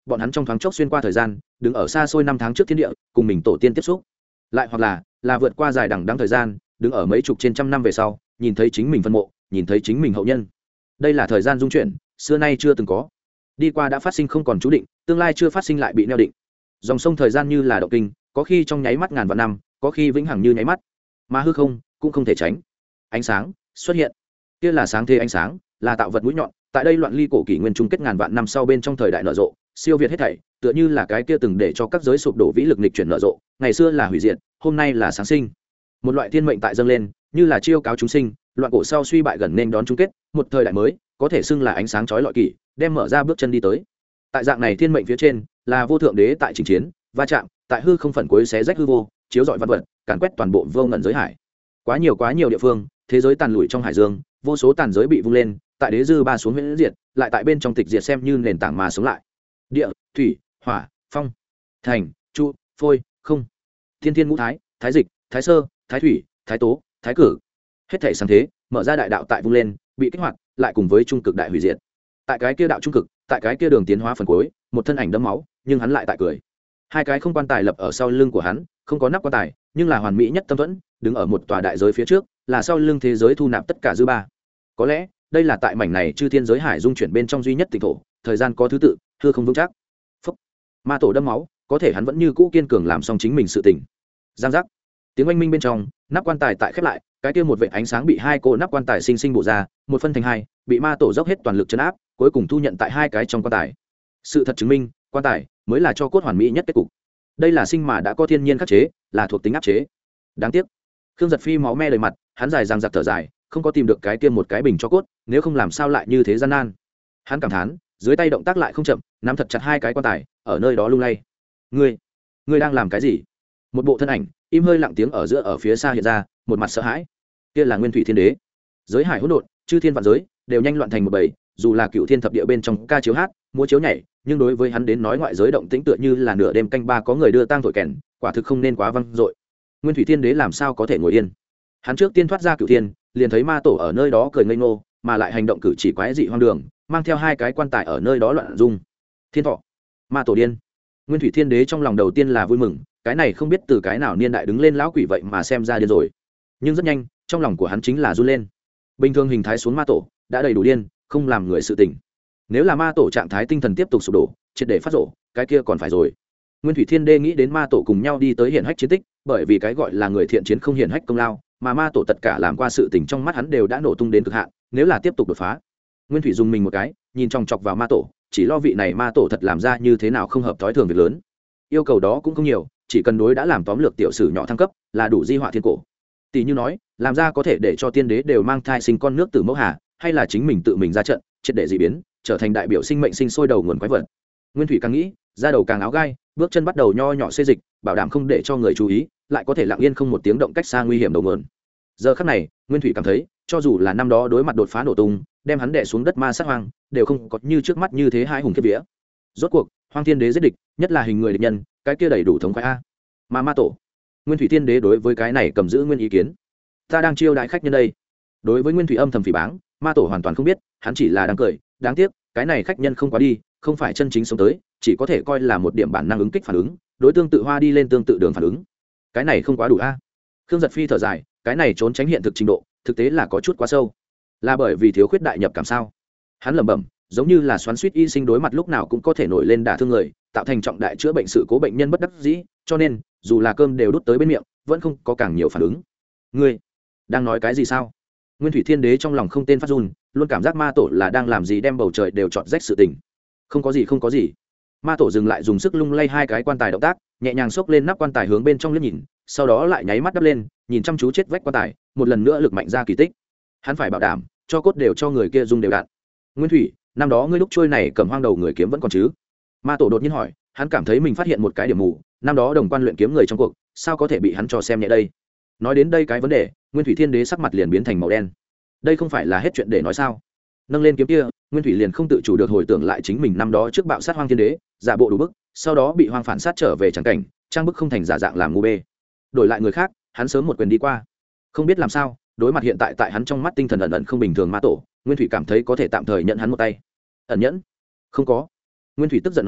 bọn hắn trong thoáng chốc xuyên qua thời gian đứng ở xa xôi năm tháng trước thiên địa cùng mình tổ tiên tiếp xúc, lại hoặc là là vượt qua dài đằng đẵng thời gian đứng ở mấy chục trên trăm năm về sau nhìn thấy chính mình phân mộ, nhìn thấy chính mình hậu nhân. Đây là thời gian dung chuyển xưa nay chưa từng có, đi qua đã phát sinh không còn chú định, tương lai chưa phát sinh lại bị neo định. Dòng sông thời gian như là động kinh, có khi trong nháy mắt ngàn vạn năm, có khi vĩnh hằng như nháy mắt, mà hư không cũng không thể tránh. Ánh sáng xuất hiện, kia là sáng thế ánh sáng, là tạo vật mũi nhọn, tại đây loạn ly cổ kỷ nguyên chung kết ngàn vạn năm sau bên trong thời đại nở rộ, siêu việt hết thảy, tựa như là cái kia từng để cho các giới sụp đổ vĩ lực nghịch chuyển nở rộ, ngày xưa là hủy diệt, hôm nay là sáng sinh. Một loại thiên mệnh tại dâng lên, như là chiêu cáo chúng sinh, loạn cổ sau suy bại gần nên đón chung kết, một thời đại mới, có thể xưng là ánh sáng chói lọi kỷ, đem mở ra bước chân đi tới. Tại dạng này thiên mệnh phía trên, là vô thượng đế tại chỉnh chiến, va chạm, tại hư không phần cuối xé rách hư vô, chiếu rọi vạn vật, càn quét toàn bộ vô ngần giới hải. Quá nhiều quá nhiều địa phương, thế giới tàn lụi trong hải dương, vô số tàn giới bị vung lên, tại đế dư ba xuống huyễn diệt, lại tại bên trong tịch diệt xem như nền tảng mà sống lại. Địa, thủy, hỏa, phong, thành, chu, phôi, không. Thiên thiên ngũ thái, thái dịch, thái sơ, thái thủy, thái tố, thái cử. Hết thảy sáng thế, mở ra đại đạo tại vung lên, bị kích hoạt, lại cùng với trung cực đại hủy diệt. Tại cái kia đạo trung cực, tại cái kia đường tiến hóa phần cuối, một thân ảnh đẫm máu, nhưng hắn lại tại cười. Hai cái không quan tài lập ở sau lưng của hắn, không có nắp quan tài, nhưng là hoàn mỹ nhất tâm thuẫn, đứng ở một tòa đại giới phía trước, là sau lưng thế giới thu nạp tất cả dư ba. Có lẽ, đây là tại mảnh này chư thiên giới hải dung chuyển bên trong duy nhất tịnh thổ, thời gian có thứ tự, hư không vững chắc. Phốc. Ma tổ đâm máu, có thể hắn vẫn như cũ kiên cường làm xong chính mình sự tình. Giang giác. Tiếng oanh minh bên trong, nắp quan tài tại khép lại, cái kia một vệt ánh sáng bị hai cô nắp quan tài sinh sinh bổ ra, một phân thành hai, bị ma tổ dốc hết toàn lực trấn áp, cuối cùng thu nhận tại hai cái trong quan tài. Sự thật chứng minh, quan tài mới là cho cốt hoàn mỹ nhất kết cục. Đây là sinh mà đã có thiên nhiên khắc chế, là thuộc tính áp chế. Đáng tiếc, Khương Giật Phi máu me đầy mặt, hắn dài dằng dặc thở dài, không có tìm được cái kia một cái bình cho cốt, nếu không làm sao lại như thế gian nan. Hắn cảm thán, dưới tay động tác lại không chậm, nắm thật chặt hai cái quan tài, ở nơi đó lung lay. Ngươi, ngươi đang làm cái gì? Một bộ thân ảnh, im hơi lặng tiếng ở giữa ở phía xa hiện ra, một mặt sợ hãi. Kia là Nguyên Thủy Thiên Đế. Giới hải hỗn độn, chư thiên vạn giới đều nhanh loạn thành một bầy, dù là cựu thiên thập địa bên trong ca chiếu hát, múa chiếu nhảy, nhưng đối với hắn đến nói ngoại giới động tĩnh tựa như là nửa đêm canh ba có người đưa tang thổi kèn, quả thực không nên quá vang dội. Nguyên Thủy Thiên Đế làm sao có thể ngồi yên? Hắn trước tiên thoát ra cựu thiên, liền thấy ma tổ ở nơi đó cười ngây ngô, mà lại hành động cử chỉ quái dị hoang đường, mang theo hai cái quan tài ở nơi đó loạn dung. Thiên thọ, ma tổ điên. Nguyên Thủy Thiên Đế trong lòng đầu tiên là vui mừng, cái này không biết từ cái nào niên đại đứng lên lão quỷ vậy mà xem ra điên rồi. Nhưng rất nhanh, trong lòng của hắn chính là run lên. Bình thường hình thái xuống ma tổ đã đầy đủ điên, không làm người sự tỉnh. Nếu là ma tổ trạng thái tinh thần tiếp tục sụp đổ, triệt để phát rộ, cái kia còn phải rồi. Nguyên Thủy Thiên Đế nghĩ đến ma tổ cùng nhau đi tới hiển hách chiến tích, bởi vì cái gọi là người thiện chiến không hiển hách công lao, mà ma tổ tất cả làm qua sự tình trong mắt hắn đều đã nổ tung đến cực hạn, nếu là tiếp tục đột phá. Nguyên Thủy dùng mình một cái, nhìn chòng chọc vào ma tổ, chỉ lo vị này ma tổ thật làm ra như thế nào không hợp thói thường việc lớn. Yêu cầu đó cũng không nhiều, chỉ cần đối đã làm tóm lược tiểu sử nhỏ thăng cấp, là đủ di họa thiên cổ. Tỷ như nói, làm ra có thể để cho tiên đế đều mang thai sinh con nước từ mẫu hà, hay là chính mình tự mình ra trận, triệt để dị biến, trở thành đại biểu sinh mệnh sinh sôi đầu nguồn quái vật. Nguyên Thủy càng nghĩ, ra đầu càng áo gai, bước chân bắt đầu nho nhỏ xê dịch, bảo đảm không để cho người chú ý, lại có thể lặng yên không một tiếng động cách xa nguy hiểm đầu nguồn. Giờ khắc này, Nguyên Thủy cảm thấy, cho dù là năm đó đối mặt đột phá nổ tung, đem hắn đè xuống đất ma sát hoang, đều không có như trước mắt như thế hai hùng kiếp vía. Rốt cuộc, Hoang Thiên Đế giết địch, nhất là hình người địch nhân, cái kia đầy đủ thống khoái a. Mà ma tổ, Nguyên Thủy Thiên Đế đối với cái này cầm giữ nguyên ý kiến. Ta đang chiêu đãi khách nhân đây. Đối với Nguyên Thủy âm thầm phỉ báng, ma tổ hoàn toàn không biết, hắn chỉ là đang cười, đáng tiếc, cái này khách nhân không quá đi, không phải chân chính sống tới, chỉ có thể coi là một điểm bản năng ứng kích phản ứng, đối tương tự hoa đi lên tương tự đường phản ứng. Cái này không quá đủ a. Khương Giật Phi thở dài, cái này trốn tránh hiện thực trình độ, thực tế là có chút quá sâu. Là bởi vì thiếu khuyết đại nhập cảm sao? Hắn lẩm bẩm, giống như là xoắn xuýt y sinh đối mặt lúc nào cũng có thể nổi lên đả thương người, tạo thành trọng đại chữa bệnh sự cố bệnh nhân bất đắc dĩ, cho nên, dù là cơm đều đút tới bên miệng, vẫn không có càng nhiều phản ứng. Ngươi đang nói cái gì sao? Nguyên Thủy Thiên Đế trong lòng không tên phát run, luôn cảm giác ma tổ là đang làm gì đem bầu trời đều chọt rách sự tình. Không có gì không có gì. Ma tổ dừng lại dùng sức lung lay hai cái quan tài động tác, nhẹ nhàng xốc lên nắp quan tài hướng bên trong liếc nhìn, sau đó lại nháy mắt đắp lên, nhìn chăm chú chết vách quan tài, một lần nữa lực mạnh ra kỳ tích. Hắn phải bảo đảm, cho cốt đều cho người kia dùng đều đặn. Nguyên Thủy, năm đó ngươi lúc trôi này cầm hoang đầu người kiếm vẫn còn chứ? Ma tổ đột nhiên hỏi, hắn cảm thấy mình phát hiện một cái điểm mù, năm đó đồng quan luyện kiếm người trong cuộc, sao có thể bị hắn cho xem nhẹ đây? Nói đến đây cái vấn đề, Nguyên Thủy Thiên Đế sắc mặt liền biến thành màu đen. Đây không phải là hết chuyện để nói sao? Nâng lên kiếm kia, Nguyên Thủy liền không tự chủ được hồi tưởng lại chính mình năm đó trước bạo sát Hoang Thiên Đế, giả bộ đủ bức, sau đó bị Hoang phản sát trở về chẳng cảnh, trang bức không thành giả dạng làm ngu bê. Đổi lại người khác, hắn sớm một quyền đi qua. Không biết làm sao, đối mặt hiện tại tại hắn trong mắt tinh thần ẩn ẩn không bình thường ma tổ, Nguyên Thủy cảm thấy có thể tạm thời nhận hắn một tay. Ẩn nhẫn? Không có. Nguyên Thủy tức giận nói,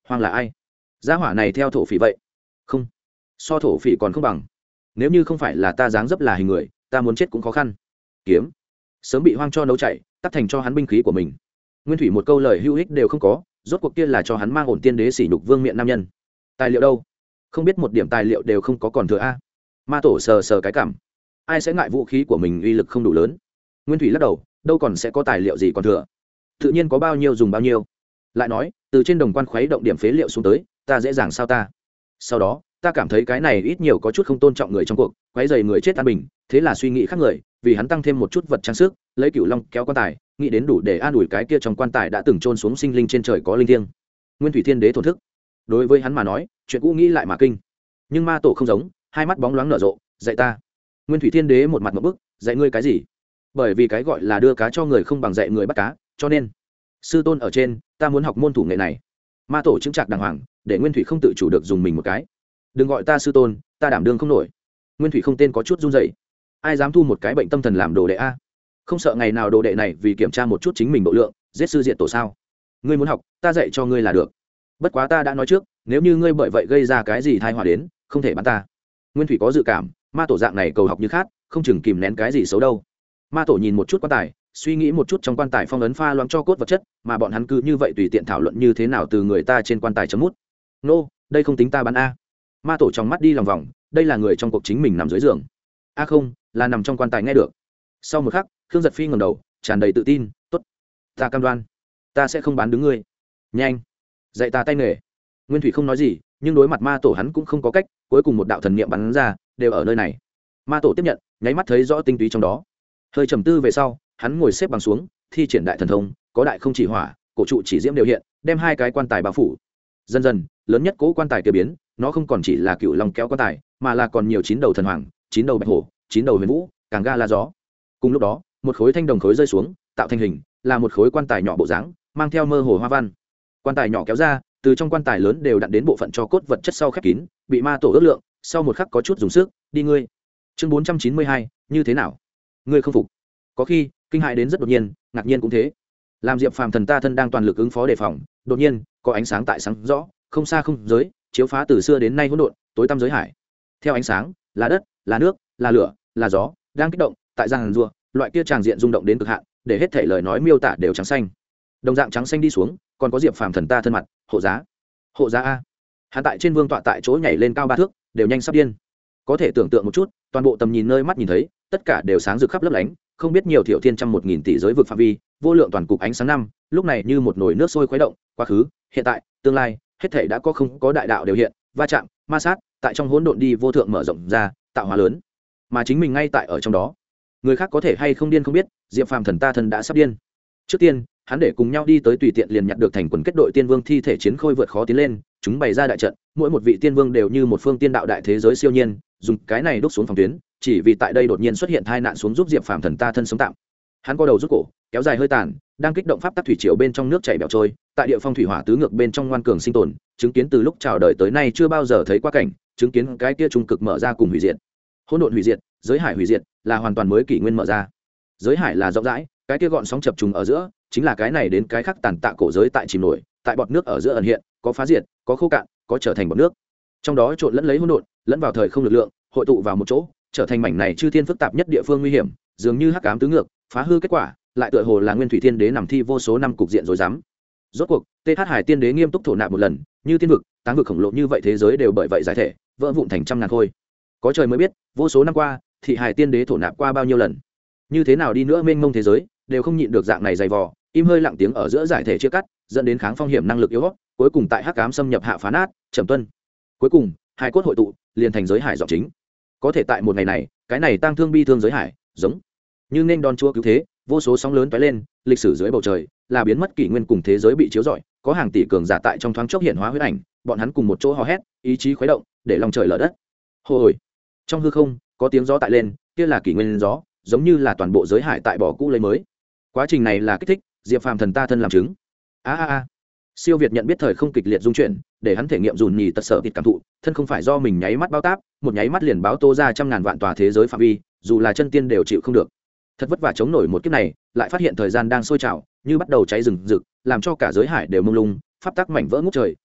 Hoang là ai? Gia hỏa này theo thổ phỉ vậy? Không, so thổ phỉ còn không bằng. Nếu như không phải là ta dáng dấp là hình người, ta muốn chết cũng khó khăn. Kiếm sớm bị Hoang cho nấu chảy, tắt thành cho hắn binh khí của mình. Nguyên Thủy một câu lời hữu ích đều không có, rốt cuộc kia là cho hắn mang ổn tiên đế sỉ nhục vương miện nam nhân. Tài liệu đâu? Không biết một điểm tài liệu đều không có còn thừa a. Ma tổ sờ sờ cái cảm, ai sẽ ngại vũ khí của mình uy lực không đủ lớn. Nguyên Thủy lắc đầu, đâu còn sẽ có tài liệu gì còn thừa, tự nhiên có bao nhiêu dùng bao nhiêu. Lại nói, từ trên đồng quan khuấy động điểm phế liệu xuống tới, ta dễ dàng sao ta. Sau đó ta cảm thấy cái này ít nhiều có chút không tôn trọng người trong cuộc, quấy rầy người chết an bình, thế là suy nghĩ khác người, vì hắn tăng thêm một chút vật trang sức, lấy cửu long kéo quan tài, nghĩ đến đủ để an ủi cái kia trong quan tài đã từng trôn xuống sinh linh trên trời có linh thiêng. Nguyên Thủy Thiên Đế thổn thức, đối với hắn mà nói, chuyện cũ nghĩ lại mà kinh. Nhưng ma tổ không giống, hai mắt bóng loáng nở rộ, dạy ta. Nguyên Thủy Thiên Đế một mặt ngộp bức, dạy ngươi cái gì? Bởi vì cái gọi là đưa cá cho người không bằng dạy người bắt cá, cho nên sư tôn ở trên, ta muốn học môn thủ nghệ này. Ma tổ chứng trạc đàng hoàng, để Nguyên Thủy không tự chủ được dùng mình một cái. Đừng gọi ta sư tôn, ta đảm đương không nổi. Nguyên Thủy không tên có chút run rẩy. Ai dám thu một cái bệnh tâm thần làm đồ đệ a? Không sợ ngày nào đồ đệ này vì kiểm tra một chút chính mình độ lượng, giết sư diện tổ sao? Ngươi muốn học, ta dạy cho ngươi là được. Bất quá ta đã nói trước, nếu như ngươi bởi vậy gây ra cái gì tai họa đến, không thể bắn ta. Nguyên Thủy có dự cảm, ma tổ dạng này cầu học như khác, không chừng kìm nén cái gì xấu đâu. Ma tổ nhìn một chút quan tài, suy nghĩ một chút trong quan tài phong ấn pha loãng cho cốt vật chất, mà bọn hắn cứ như vậy tùy tiện thảo luận như thế nào từ người ta trên quan tài chấm mút. Nô, đây không tính ta bắn a. Ma tổ trong mắt đi lòng vòng, đây là người trong cuộc chính mình nằm dưới giường. A không, là nằm trong quan tài nghe được. Sau một khắc, Khương Giật Phi ngẩng đầu, tràn đầy tự tin, "Tốt, ta cam đoan, ta sẽ không bán đứng ngươi. Nhanh, dạy ta tay nghề." Nguyên Thủy không nói gì, nhưng đối mặt ma tổ hắn cũng không có cách, cuối cùng một đạo thần niệm bắn ra, đều ở nơi này. Ma tổ tiếp nhận, nháy mắt thấy rõ tinh túy trong đó. Hơi trầm tư về sau, hắn ngồi xếp bằng xuống, thi triển đại thần thông, có đại không chỉ hỏa, cổ trụ chỉ diễm đều hiện, đem hai cái quan tài bao phủ. Dần dần, lớn nhất cố quan tài kia biến, nó không còn chỉ là cựu long kéo quan tài, mà là còn nhiều chín đầu thần hoàng, chín đầu bạch hổ, chín đầu huyền vũ, càng ga la gió. Cùng lúc đó, một khối thanh đồng khối rơi xuống, tạo thành hình, là một khối quan tài nhỏ bộ dáng, mang theo mơ hồ hoa văn. Quan tài nhỏ kéo ra, từ trong quan tài lớn đều đặn đến bộ phận cho cốt vật chất sau khép kín, bị ma tổ ước lượng, sau một khắc có chút dùng sức, đi ngươi. Chương bốn trăm chín mươi hai, như thế nào? Ngươi không phục? Có khi, kinh hại đến rất đột nhiên, ngạc nhiên cũng thế. Làm Diệp Phàm thần ta thân đang toàn lực ứng phó đề phòng, đột nhiên, có ánh sáng tại sáng rõ, không xa không giới, chiếu phá từ xưa đến nay hỗn độn, tối tăm giới hải. Theo ánh sáng, là đất, là nước, là lửa, là gió, đang kích động, tại giang rùa, loại kia tràng diện rung động đến cực hạn, để hết thể lời nói miêu tả đều trắng xanh. Đồng dạng trắng xanh đi xuống, còn có Diệp Phàm thần ta thân mặt, hộ giá. Hộ giá a. Hắn tại trên vương tọa tại chỗ nhảy lên cao ba thước, đều nhanh sắp điên. Có thể tưởng tượng một chút, toàn bộ tầm nhìn nơi mắt nhìn thấy, tất cả đều sáng rực khắp lấp lánh, không biết nhiều thiểu thiên trăm một nghìn tỷ giới vực phạm vi, vô lượng toàn cục ánh sáng năm, lúc này như một nồi nước sôi khuấy động, quá khứ, hiện tại, tương lai, hết thảy đã có không có đại đạo đều hiện, va chạm, ma sát, tại trong hỗn độn đi vô thượng mở rộng ra, tạo hóa lớn. Mà chính mình ngay tại ở trong đó. Người khác có thể hay không điên không biết, Diệp Phàm thần ta thân đã sắp điên. Trước tiên, hắn để cùng nhau đi tới tùy tiện liền nhặt được thành quần kết đội tiên vương thi thể chiến khôi vượt khó tiến lên, chúng bày ra đại trận, mỗi một vị tiên vương đều như một phương tiên đạo đại thế giới siêu nhiên, dùng cái này đúc xuống phòng tuyến, chỉ vì tại đây đột nhiên xuất hiện tai nạn xuống giúp Diệp Phàm thần ta thân sống tạm. Hắn co đầu rút cổ, kéo dài hơi tàn, đang kích động pháp tắc thủy triều bên trong nước chảy bèo trôi, tại địa phong thủy hỏa tứ ngược bên trong ngoan cường sinh tồn, chứng kiến từ lúc chào đời tới nay chưa bao giờ thấy qua cảnh, chứng kiến cái kia trung cực mở ra cùng hủy diệt. Hỗn độn hủy diệt, giới hải hủy diệt, là hoàn toàn mới kỷ nguyên mở ra. Giới hải là rộng rãi, cái kia gọn sóng chập trùng ở giữa, chính là cái này đến cái khác tàn tạ cổ giới tại chìm nổi, tại bọt nước ở giữa ẩn hiện, có phá diệt, có khô cạn, có trở thành bọt nước. Trong đó trộn lẫn lấy hỗn độn, lẫn vào thời không lực lượng, hội tụ vào một chỗ, trở thành mảnh này chư thiên phức tạp nhất địa phương nguy hiểm, dường như hắc ám tứ ngược, phá hư kết quả, lại tựa hồ là Nguyên Thủy Thiên Đế nằm thi vô số năm cục diện rối rắm. Rốt cuộc, Tê Thát Hải Tiên Đế nghiêm túc thổ nạp một lần, như tiên vực, táng vực khổng lồ như vậy thế giới đều bởi vậy giải thể, vỡ vụn thành trăm ngàn khối. Có trời mới biết, vô số năm qua, Thị Hải Tiên Đế thổ nạp qua bao nhiêu lần. Như thế nào đi nữa mênh mông thế giới, đều không nhịn được dạng này dày vò, im hơi lặng tiếng ở giữa giải thể chia cắt, dẫn đến kháng phong hiểm năng lực yếu ớt, cuối cùng tại hắc ám xâm nhập hạ phá nát, trầm tuân. Cuối cùng, hai cốt hội tụ, liền thành giới hải giọng chính. Có thể tại một ngày này, cái này tăng thương bi thương giới hải, giống như nên đòn chúa cứu thế, vô số sóng lớn tóe lên, lịch sử dưới bầu trời, là biến mất kỷ nguyên cùng thế giới bị chiếu rọi, có hàng tỷ cường giả tại trong thoáng chốc hiện hóa huyết ảnh, bọn hắn cùng một chỗ hò hét, ý chí khuấy động, để lòng trời lở đất. Hồi, trong hư không, có tiếng gió tại lên, kia là kỷ nguyên gió, giống như là toàn bộ giới hải tại bỏ cũ lấy mới. Quá trình này là kích thích, Diệp Phàm thần ta thân làm chứng. A a a. Siêu Việt nhận biết thời không kịch liệt dung chuyển, để hắn thể nghiệm dùn nhì tật sợ thịt cảm thụ, thân không phải do mình nháy mắt báo táp, một nháy mắt liền báo tô ra trăm ngàn vạn tòa thế giới phạm vi, dù là chân tiên đều chịu không được. Thật vất vả chống nổi một kiếp này, lại phát hiện thời gian đang sôi trào, như bắt đầu cháy rừng rực, làm cho cả giới hải đều mông lung, pháp tắc mảnh vỡ ngút trời,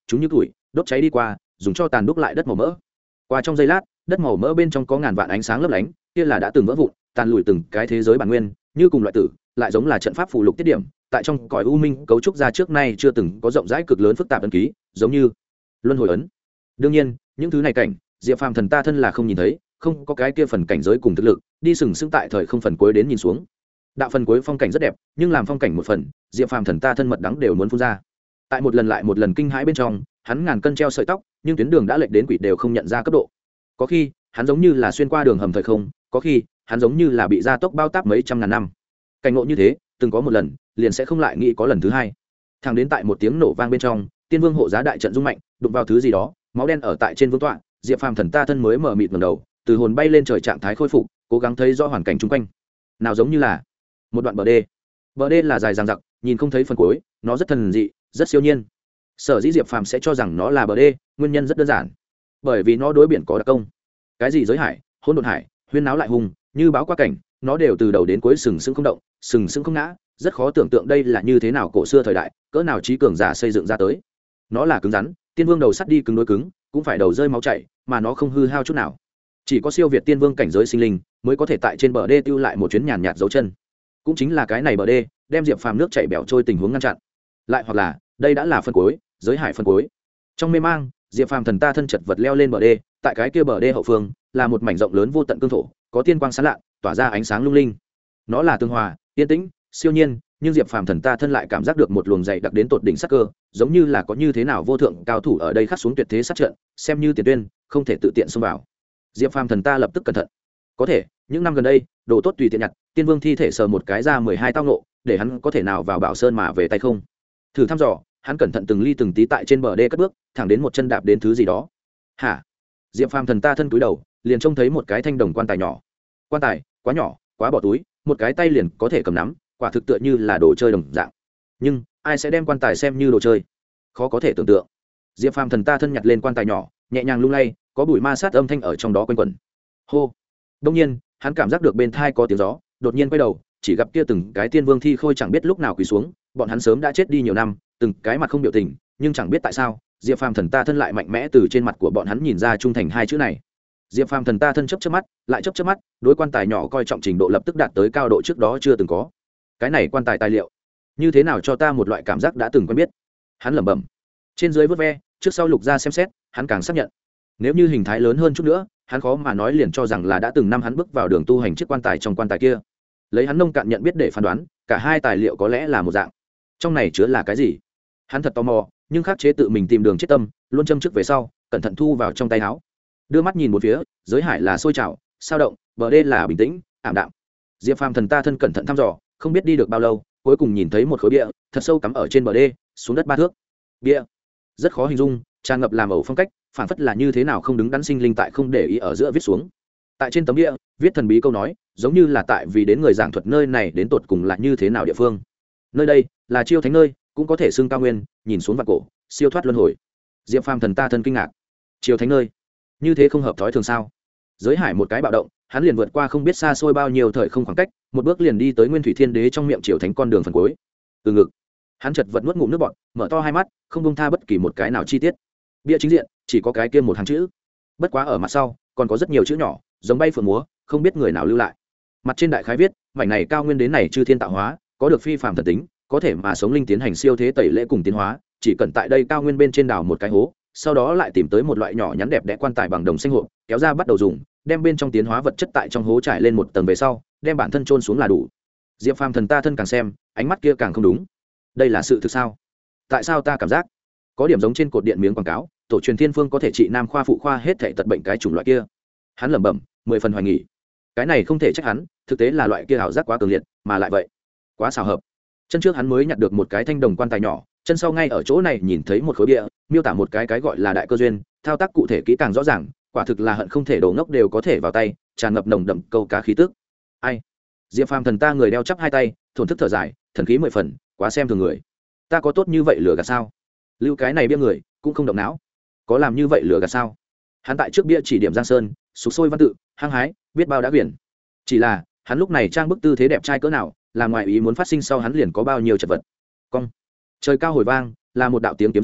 chúng như củi đốt cháy đi qua, dùng cho tàn đúc lại đất màu mỡ. Qua trong giây lát, đất màu mỡ bên trong có ngàn vạn ánh sáng lấp lánh, kia là đã từng vỡ vụn, tàn lùi từng cái thế giới bản nguyên, như cùng loại tử, lại giống là trận pháp phù lục tiết điểm, tại trong cõi u minh cấu trúc ra trước nay chưa từng có rộng rãi cực lớn phức tạp ấn ký, giống như luân hồi ấn. Đương nhiên, những thứ này cảnh, Diệp Phàm thần ta thân là không nhìn thấy, không có cái kia phần cảnh giới cùng thực lực, đi sừng sững tại thời không phần cuối đến nhìn xuống. Đạo phần cuối phong cảnh rất đẹp, nhưng làm phong cảnh một phần, Diệp Phàm thần ta thân mật đắng đều muốn phun ra. Tại một lần lại một lần kinh hãi bên trong, hắn ngàn cân treo sợi tóc, nhưng tuyến đường đã lệch đến quỷ đều không nhận ra cấp độ. Có khi, hắn giống như là xuyên qua đường hầm thời không, có khi, hắn giống như là bị gia tốc bao táp mấy trăm ngàn năm. Cảnh ngộ như thế, từng có một lần, liền sẽ không lại nghĩ có lần thứ hai. Thẳng đến tại một tiếng nổ vang bên trong, Tiên Vương hộ giá đại trận rung mạnh, đụng vào thứ gì đó, máu đen ở tại trên vương tọa, Diệp Phàm thần ta thân mới mở mịt ngẩng đầu, từ hồn bay lên trời trạng thái khôi phục, cố gắng thấy rõ hoàn cảnh xung quanh. Nào giống như là một đoạn bờ đê. Bờ đê là dài dằng dặc, nhìn không thấy phần cuối, nó rất thần dị, rất siêu nhiên. Sở dĩ Diệp Phàm sẽ cho rằng nó là bờ đê, nguyên nhân rất đơn giản, bởi vì nó đối biển có đặc công. Cái gì giới hải, hỗn độn hải, huyên náo lại hùng, như báo qua cảnh, nó đều từ đầu đến cuối sừng sững không động, sừng sững không ngã, rất khó tưởng tượng đây là như thế nào cổ xưa thời đại, cỡ nào trí cường giả xây dựng ra tới. Nó là cứng rắn, Tiên Vương đầu sắt đi cứng đối cứng, cũng phải đầu rơi máu chảy, mà nó không hư hao chút nào. Chỉ có siêu việt Tiên Vương cảnh giới sinh linh mới có thể tại trên bờ đê tiêu lại một chuyến nhàn nhạt dấu chân. Cũng chính là cái này bờ đê, đem Diệp Phàm nước chảy bẻo trôi tình huống ngăn chặn. Lại hoặc là, đây đã là phần cuối, giới hải phần cuối. Trong mê mang, Diệp Phàm thần ta thân chật vật leo lên bờ đê, tại cái kia bờ đê hậu phương, là một mảnh rộng lớn vô tận cương thổ, có tiên quang sáng lạ, tỏa ra ánh sáng lung linh. Nó là tương hòa, yên tĩnh, siêu nhiên, nhưng Diệp Phàm thần ta thân lại cảm giác được một luồng dày đặc đến tột đỉnh sắc cơ, giống như là có như thế nào vô thượng cao thủ ở đây khắc xuống tuyệt thế sát trận, xem như tiền tuyên, không thể tự tiện xông vào. Diệp Phàm thần ta lập tức cẩn thận. Có thể, những năm gần đây, đồ tốt tùy tiện nhặt, Tiên Vương thi thể sờ một cái ra mười hai tao nộ, để hắn có thể nào vào Bảo Sơn mà về tay không. Thử thăm dò, hắn cẩn thận từng ly từng tí tại trên bờ đê cất bước, thẳng đến một chân đạp đến thứ gì đó. Hả? Diệp Phàm thần ta thân cúi đầu, liền trông thấy một cái thanh đồng quan tài nhỏ. Quan tài, quá nhỏ, quá bỏ túi, một cái tay liền có thể cầm nắm, quả thực tựa như là đồ chơi đồng dạng. Nhưng, ai sẽ đem quan tài xem như đồ chơi? Khó có thể tưởng tượng. Diệp Phàm thần ta thân nhặt lên quan tài nhỏ, nhẹ nhàng lung lay, có bụi ma sát âm thanh ở trong đó quanh quẩn. Hô. Đông nhiên, hắn cảm giác được bên thai có tiếng gió, đột nhiên quay đầu, chỉ gặp kia từng cái tiên vương thi khôi chẳng biết lúc nào quỳ xuống, bọn hắn sớm đã chết đi nhiều năm, từng cái mặt không biểu tình, nhưng chẳng biết tại sao, Diệp Phàm thần ta thân lại mạnh mẽ từ trên mặt của bọn hắn nhìn ra trung thành hai chữ này. Diệp Phàm thần ta thân chớp chớp mắt, lại chớp chớp mắt, đối quan tài nhỏ coi trọng trình độ lập tức đạt tới cao độ trước đó chưa từng có. Cái này quan tài tài liệu, như thế nào cho ta một loại cảm giác đã từng quen biết. Hắn lẩm bẩm. Trên dưới vớt ve, trước sau lục ra xem xét, hắn càng xác nhận. Nếu như hình thái lớn hơn chút nữa, hắn khó mà nói liền cho rằng là đã từng năm hắn bước vào đường tu hành chiếc quan tài trong quan tài kia. Lấy hắn nông cạn nhận biết để phán đoán, cả hai tài liệu có lẽ là một dạng. Trong này chứa là cái gì? Hắn thật tò mò, nhưng khắc chế tự mình tìm đường chết tâm, luôn châm trước về sau, cẩn thận thu vào trong tay áo. Đưa mắt nhìn một phía, giới hải là sôi trào, sao động, bờ đê là bình tĩnh, ảm đạm. Diệp Phàm thần ta thân cẩn thận thăm dò, không biết đi được bao lâu, cuối cùng nhìn thấy một khối bia thật sâu cắm ở trên bờ đê, xuống đất ba thước. Bia rất khó hình dung, tràn ngập làm ẩu phong cách, phản phất là như thế nào không đứng đắn sinh linh tại không để ý ở giữa viết xuống. Tại trên tấm bia, viết thần bí câu nói, giống như là tại vì đến người giảng thuật nơi này đến tột cùng là như thế nào địa phương. Nơi đây là chiêu thánh nơi, cũng có thể xưng cao nguyên, nhìn xuống vạn cổ, siêu thoát luân hồi. Diệp Phàm thần ta thân kinh ngạc. Chiêu thánh nơi, như thế không hợp thói thường sao? Giới hải một cái bạo động, hắn liền vượt qua không biết xa xôi bao nhiêu thời không khoảng cách, một bước liền đi tới Nguyên Thủy Thiên Đế trong miệng chiêu thánh con đường phần cuối. Từ ngực, hắn chợt vật nuốt ngụm nước bọt, mở to hai mắt, không buông tha bất kỳ một cái nào chi tiết. Bia chính diện chỉ có cái kia một hàng chữ, bất quá ở mặt sau còn có rất nhiều chữ nhỏ, giống bay phượng múa, không biết người nào lưu lại. Mặt trên đại khái viết, mảnh này cao nguyên đến này chư thiên tạo hóa, có được phi phàm thần tính, có thể mà sống linh tiến hành siêu thế tẩy lễ cùng tiến hóa, chỉ cần tại đây cao nguyên bên trên đào một cái hố, sau đó lại tìm tới một loại nhỏ nhắn đẹp đẽ quan tài bằng đồng xanh hộp, kéo ra bắt đầu dùng, đem bên trong tiến hóa vật chất tại trong hố trải lên một tầng về sau, đem bản thân chôn xuống là đủ. Diệp Phàm thần ta thân càng xem, ánh mắt kia càng không đúng. Đây là sự thực sao? Tại sao ta cảm giác có điểm giống trên cột điện miếng quảng cáo, tổ truyền thiên phương có thể trị nam khoa phụ khoa hết thảy tật bệnh cái chủng loại kia. Hắn lẩm bẩm, mười phần hoài nghi. Cái này không thể trách hắn, thực tế là loại kia ảo giác quá cường liệt, mà lại vậy, quá xảo hợp. Chân trước hắn mới nhặt được một cái thanh đồng quan tài nhỏ, chân sau ngay ở chỗ này nhìn thấy một khối bia, miêu tả một cái cái gọi là đại cơ duyên, thao tác cụ thể kỹ càng rõ ràng, quả thực là hận không thể đổ ngốc đều có thể vào tay, tràn ngập nồng đậm câu cá khí tức. Ai? Diệp Phàm thần ta người đeo chắp hai tay, thổn thức thở dài, thần khí mười phần, quá xem thường người. Ta có tốt như vậy lừa gạt sao? Lưu cái này bia người, cũng không động não. Có làm như vậy lừa gạt sao? Hắn tại trước bia chỉ điểm Giang Sơn, sục sôi văn tự, hăng hái, biết bao đã quyển. Chỉ là, hắn lúc này trang bức tư thế đẹp trai cỡ nào, làm ngoài ý muốn phát sinh sau hắn liền có bao nhiêu chật vật. Cong. Trời cao hồi vang, là một đạo tiếng kiếm reo,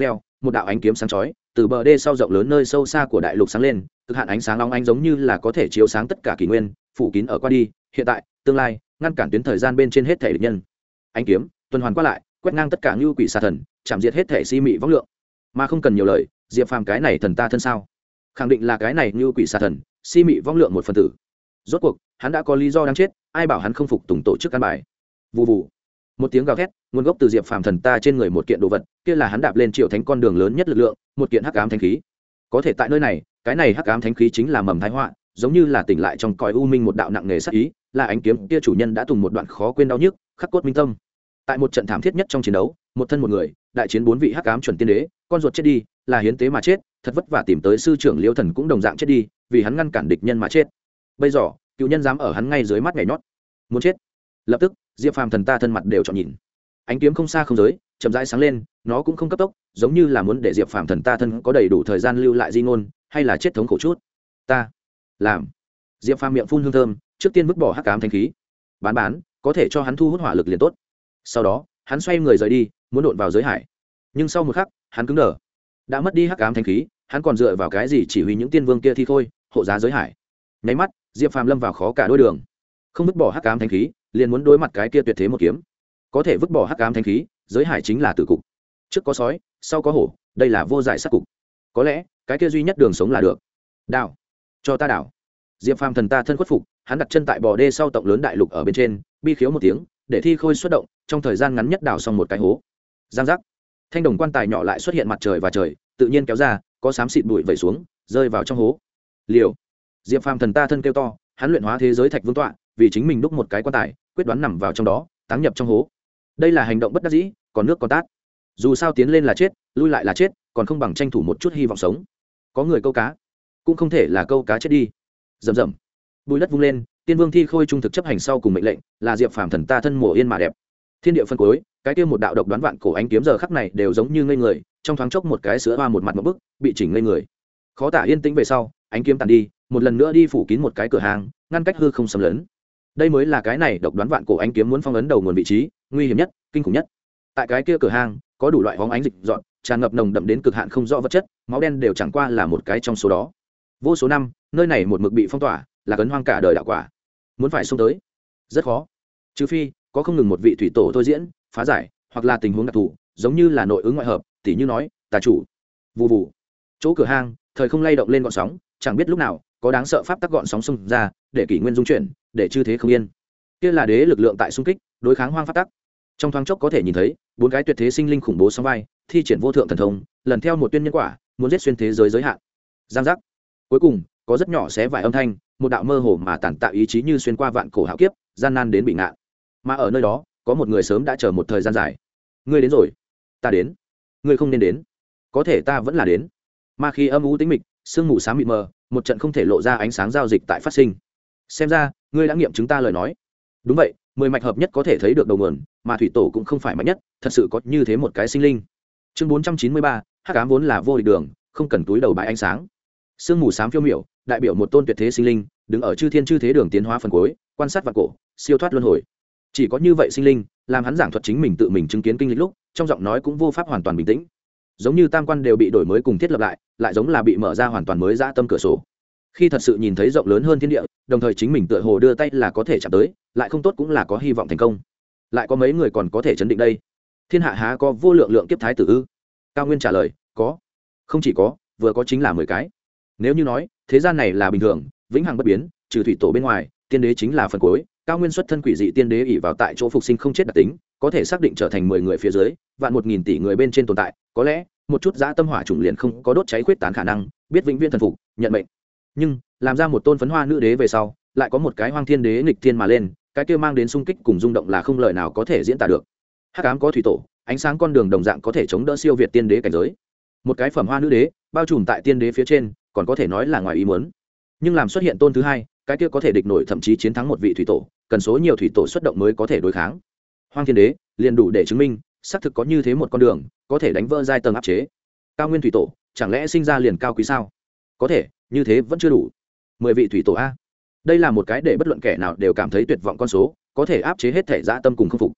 một đạo ánh kiếm sáng chói từ bờ đê sau rộng lớn nơi sâu xa của đại lục sáng lên, cực hạn ánh sáng long ánh giống như là có thể chiếu sáng tất cả kỷ nguyên, phủ kín ở qua đi, hiện tại, tương lai, ngăn cản tuyến thời gian bên trên hết thể địch nhân. Ánh kiếm tuần hoàn qua lại, quét ngang tất cả ngưu quỷ xà thần, chạm diệt hết thể si mị võng lượng. Mà không cần nhiều lời, Diệp Phàm cái này thần ta thân sao? Khẳng định là cái này ngưu quỷ xà thần, si mị võng lượng một phần tử. Rốt cuộc, hắn đã có lý do đáng chết, ai bảo hắn không phục tùng tổ chức căn bài. Vù vù. Một tiếng gào thét, nguồn gốc từ Diệp Phàm thần ta trên người một kiện đồ vật, kia là hắn đạp lên Triệu Thánh con đường lớn nhất lực lượng, một kiện hắc ám thánh khí. Có thể tại nơi này, cái này hắc ám thánh khí chính là mầm thái họa, giống như là tỉnh lại trong cõi u minh một đạo nặng nề sát ý, là ánh kiếm kia chủ nhân đã tùng một đoạn khó quên đau nhức, khắc cốt minh tâm. Tại một trận thảm thiết nhất trong chiến đấu, một thân một người, đại chiến bốn vị hắc ám chuẩn tiên đế, con ruột chết đi, là hiến tế mà chết, thật vất vả tìm tới sư trưởng Liêu Thần cũng đồng dạng chết đi, vì hắn ngăn cản địch nhân mà chết. Bây giờ, cựu nhân dám ở hắn ngay dưới mắt nhảy nhót, muốn chết. Lập tức, Diệp Phàm thần ta thân mặt đều chọn nhìn. Ánh kiếm không xa không giới, chậm rãi sáng lên, nó cũng không cấp tốc, giống như là muốn để Diệp Phàm thần ta thân có đầy đủ thời gian lưu lại di ngôn, hay là chết thống khổ chút. Ta làm. Diệp Phàm miệng phun hương thơm, trước tiên vứt bỏ hắc ám thanh khí. Bán bán, có thể cho hắn thu hút hỏa lực liền tốt. Sau đó, hắn xoay người rời đi, muốn độn vào giới hải. Nhưng sau một khắc, hắn cứng đờ. Đã mất đi hắc ám thanh khí, hắn còn dựa vào cái gì chỉ huy những tiên vương kia thi thôi, hộ giá giới hải. Nháy mắt, Diệp Phàm lâm vào khó cả đôi đường. Không vứt bỏ hắc ám thanh khí, liền muốn đối mặt cái kia tuyệt thế một kiếm. Có thể vứt bỏ hắc ám thanh khí, giới hải chính là tử cục. Trước có sói, sau có hổ, đây là vô giải sát cục. Có lẽ, cái kia duy nhất đường sống là được. Đảo, cho ta đảo. Diệp Phàm thần ta thân khuất phục, hắn đặt chân tại bò đê sau tổng lớn đại lục ở bên trên, bi khiếu một tiếng, để thi khôi xuất động, trong thời gian ngắn nhất đào xong một cái hố. Giang giác. Thanh đồng quan tài nhỏ lại xuất hiện mặt trời và trời, tự nhiên kéo ra, có xám xịt bụi vẩy xuống, rơi vào trong hố. Liều. Diệp Phàm thần ta thân kêu to, hắn luyện hóa thế giới thạch vương tọa, vì chính mình đúc một cái quan tài, quyết đoán nằm vào trong đó, táng nhập trong hố. Đây là hành động bất đắc dĩ, còn nước còn tát. Dù sao tiến lên là chết, lui lại là chết, còn không bằng tranh thủ một chút hy vọng sống. Có người câu cá, cũng không thể là câu cá chết đi. Rầm rầm. Bùi đất vung lên, tiên vương thi khôi trung thực chấp hành sau cùng mệnh lệnh, là Diệp Phàm thần ta thân mộ yên mà đẹp. Thiên địa phân cuối, cái kia một đạo độc đoán vạn cổ ánh kiếm giờ khắc này đều giống như ngây người, trong thoáng chốc một cái sữa hoa một mặt một bức, bị chỉnh ngây người. Khó tả yên tĩnh về sau, ánh kiếm tàn đi, một lần nữa đi phủ kín một cái cửa hàng, ngăn cách hư không xâm lấn. Đây mới là cái này độc đoán vạn cổ ánh kiếm muốn phong ấn đầu nguồn vị trí, nguy hiểm nhất, kinh khủng nhất. Tại cái kia cửa hàng, có đủ loại hóng ánh dịch dọn, tràn ngập nồng đậm đến cực hạn không rõ vật chất, máu đen đều chẳng qua là một cái trong số đó. Vô số năm, nơi này một mực bị phong tỏa, là cấn hoang cả đời đạo quả. Muốn phải xông tới, rất khó. Trừ phi có không ngừng một vị thủy tổ thôi diễn, phá giải, hoặc là tình huống đặc thù, giống như là nội ứng ngoại hợp, tỉ như nói, tà chủ. Vù vù. Chỗ cửa hang, thời không lay động lên gọn sóng, chẳng biết lúc nào, có đáng sợ pháp tắc gọn sóng xung ra, để kỷ nguyên dung chuyển, để chư thế không yên. Kia là đế lực lượng tại xung kích, đối kháng hoang pháp tắc. Trong thoáng chốc có thể nhìn thấy, bốn cái tuyệt thế sinh linh khủng bố song vai, thi triển vô thượng thần thông, lần theo một tuyên nhân quả, muốn giết xuyên thế giới giới hạn. Giang giác. Cuối cùng, có rất nhỏ xé vải âm thanh, một đạo mơ hồ mà tản tạo ý chí như xuyên qua vạn cổ hạo kiếp, gian nan đến bị ngạn. Mà ở nơi đó, có một người sớm đã chờ một thời gian dài. Ngươi đến rồi. Ta đến. Ngươi không nên đến. Có thể ta vẫn là đến. Mà khi âm u tĩnh mịch, sương mù xám mịt mờ, một trận không thể lộ ra ánh sáng giao dịch tại phát sinh. Xem ra, ngươi đã nghiệm chứng ta lời nói. Đúng vậy, mười mạch hợp nhất có thể thấy được đầu nguồn, mà thủy tổ cũng không phải mạnh nhất, thật sự có như thế một cái sinh linh. Chương bốn trăm chín mươi ba, hắc ám vốn là vô địch đường, không cần túi đầu bãi ánh sáng. Sương mù xám phiêu miểu, đại biểu một tôn tuyệt thế sinh linh, đứng ở chư thiên chư thế đường tiến hóa phần cuối, quan sát vạn cổ, siêu thoát luân hồi. Chỉ có như vậy sinh linh, làm hắn giảng thuật chính mình tự mình chứng kiến kinh lịch lúc, trong giọng nói cũng vô pháp hoàn toàn bình tĩnh. Giống như tam quan đều bị đổi mới cùng thiết lập lại, lại giống là bị mở ra hoàn toàn mới dã tâm cửa sổ. Khi thật sự nhìn thấy rộng lớn hơn thiên địa, đồng thời chính mình tựa hồ đưa tay là có thể chạm tới, lại không tốt cũng là có hy vọng thành công. Lại có mấy người còn có thể chấn định đây? Thiên hạ há có vô lượng lượng kiếp thái tử ư? Cao Nguyên trả lời, có. Không chỉ có, vừa có chính là mười cái. Nếu như nói, thế gian này là bình thường, vĩnh hằng bất biến, trừ thủy tổ bên ngoài, tiên đế chính là phần cuối. Cao Nguyên xuất thân quỷ dị tiên đế ỷ vào tại chỗ phục sinh không chết đặc tính, có thể xác định trở thành mười người phía dưới, vạn một nghìn tỷ người bên trên tồn tại, có lẽ một chút dã tâm hỏa chủng liền không có đốt cháy khuyết tán khả năng, biết vĩnh viễn thần phục, nhận mệnh. Nhưng làm ra một tôn phấn hoa nữ đế về sau, lại có một cái hoang thiên đế nghịch thiên mà lên, cái kia mang đến sung kích cùng rung động là không lời nào có thể diễn tả được. Hắc ám có thủy tổ, ánh sáng con đường đồng dạng có thể chống đỡ siêu việt tiên đế cảnh giới. Một cái phẩm hoa nữ đế, bao trùm tại tiên đế phía trên, còn có thể nói là ngoài ý muốn. Nhưng làm xuất hiện tôn thứ hai, cái kia có thể địch nổi thậm chí chiến thắng một vị thủy tổ, cần số nhiều thủy tổ xuất động mới có thể đối kháng. Hoang thiên đế liền đủ để chứng minh, xác thực có như thế một con đường, có thể đánh vỡ giai tầng áp chế. Cao Nguyên thủy tổ, chẳng lẽ sinh ra liền cao quý sao? Có thể, như thế vẫn chưa đủ. Mười vị thủy tổ a, đây là một cái để bất luận kẻ nào đều cảm thấy tuyệt vọng con số, có thể áp chế hết thể dã tâm cùng không phục.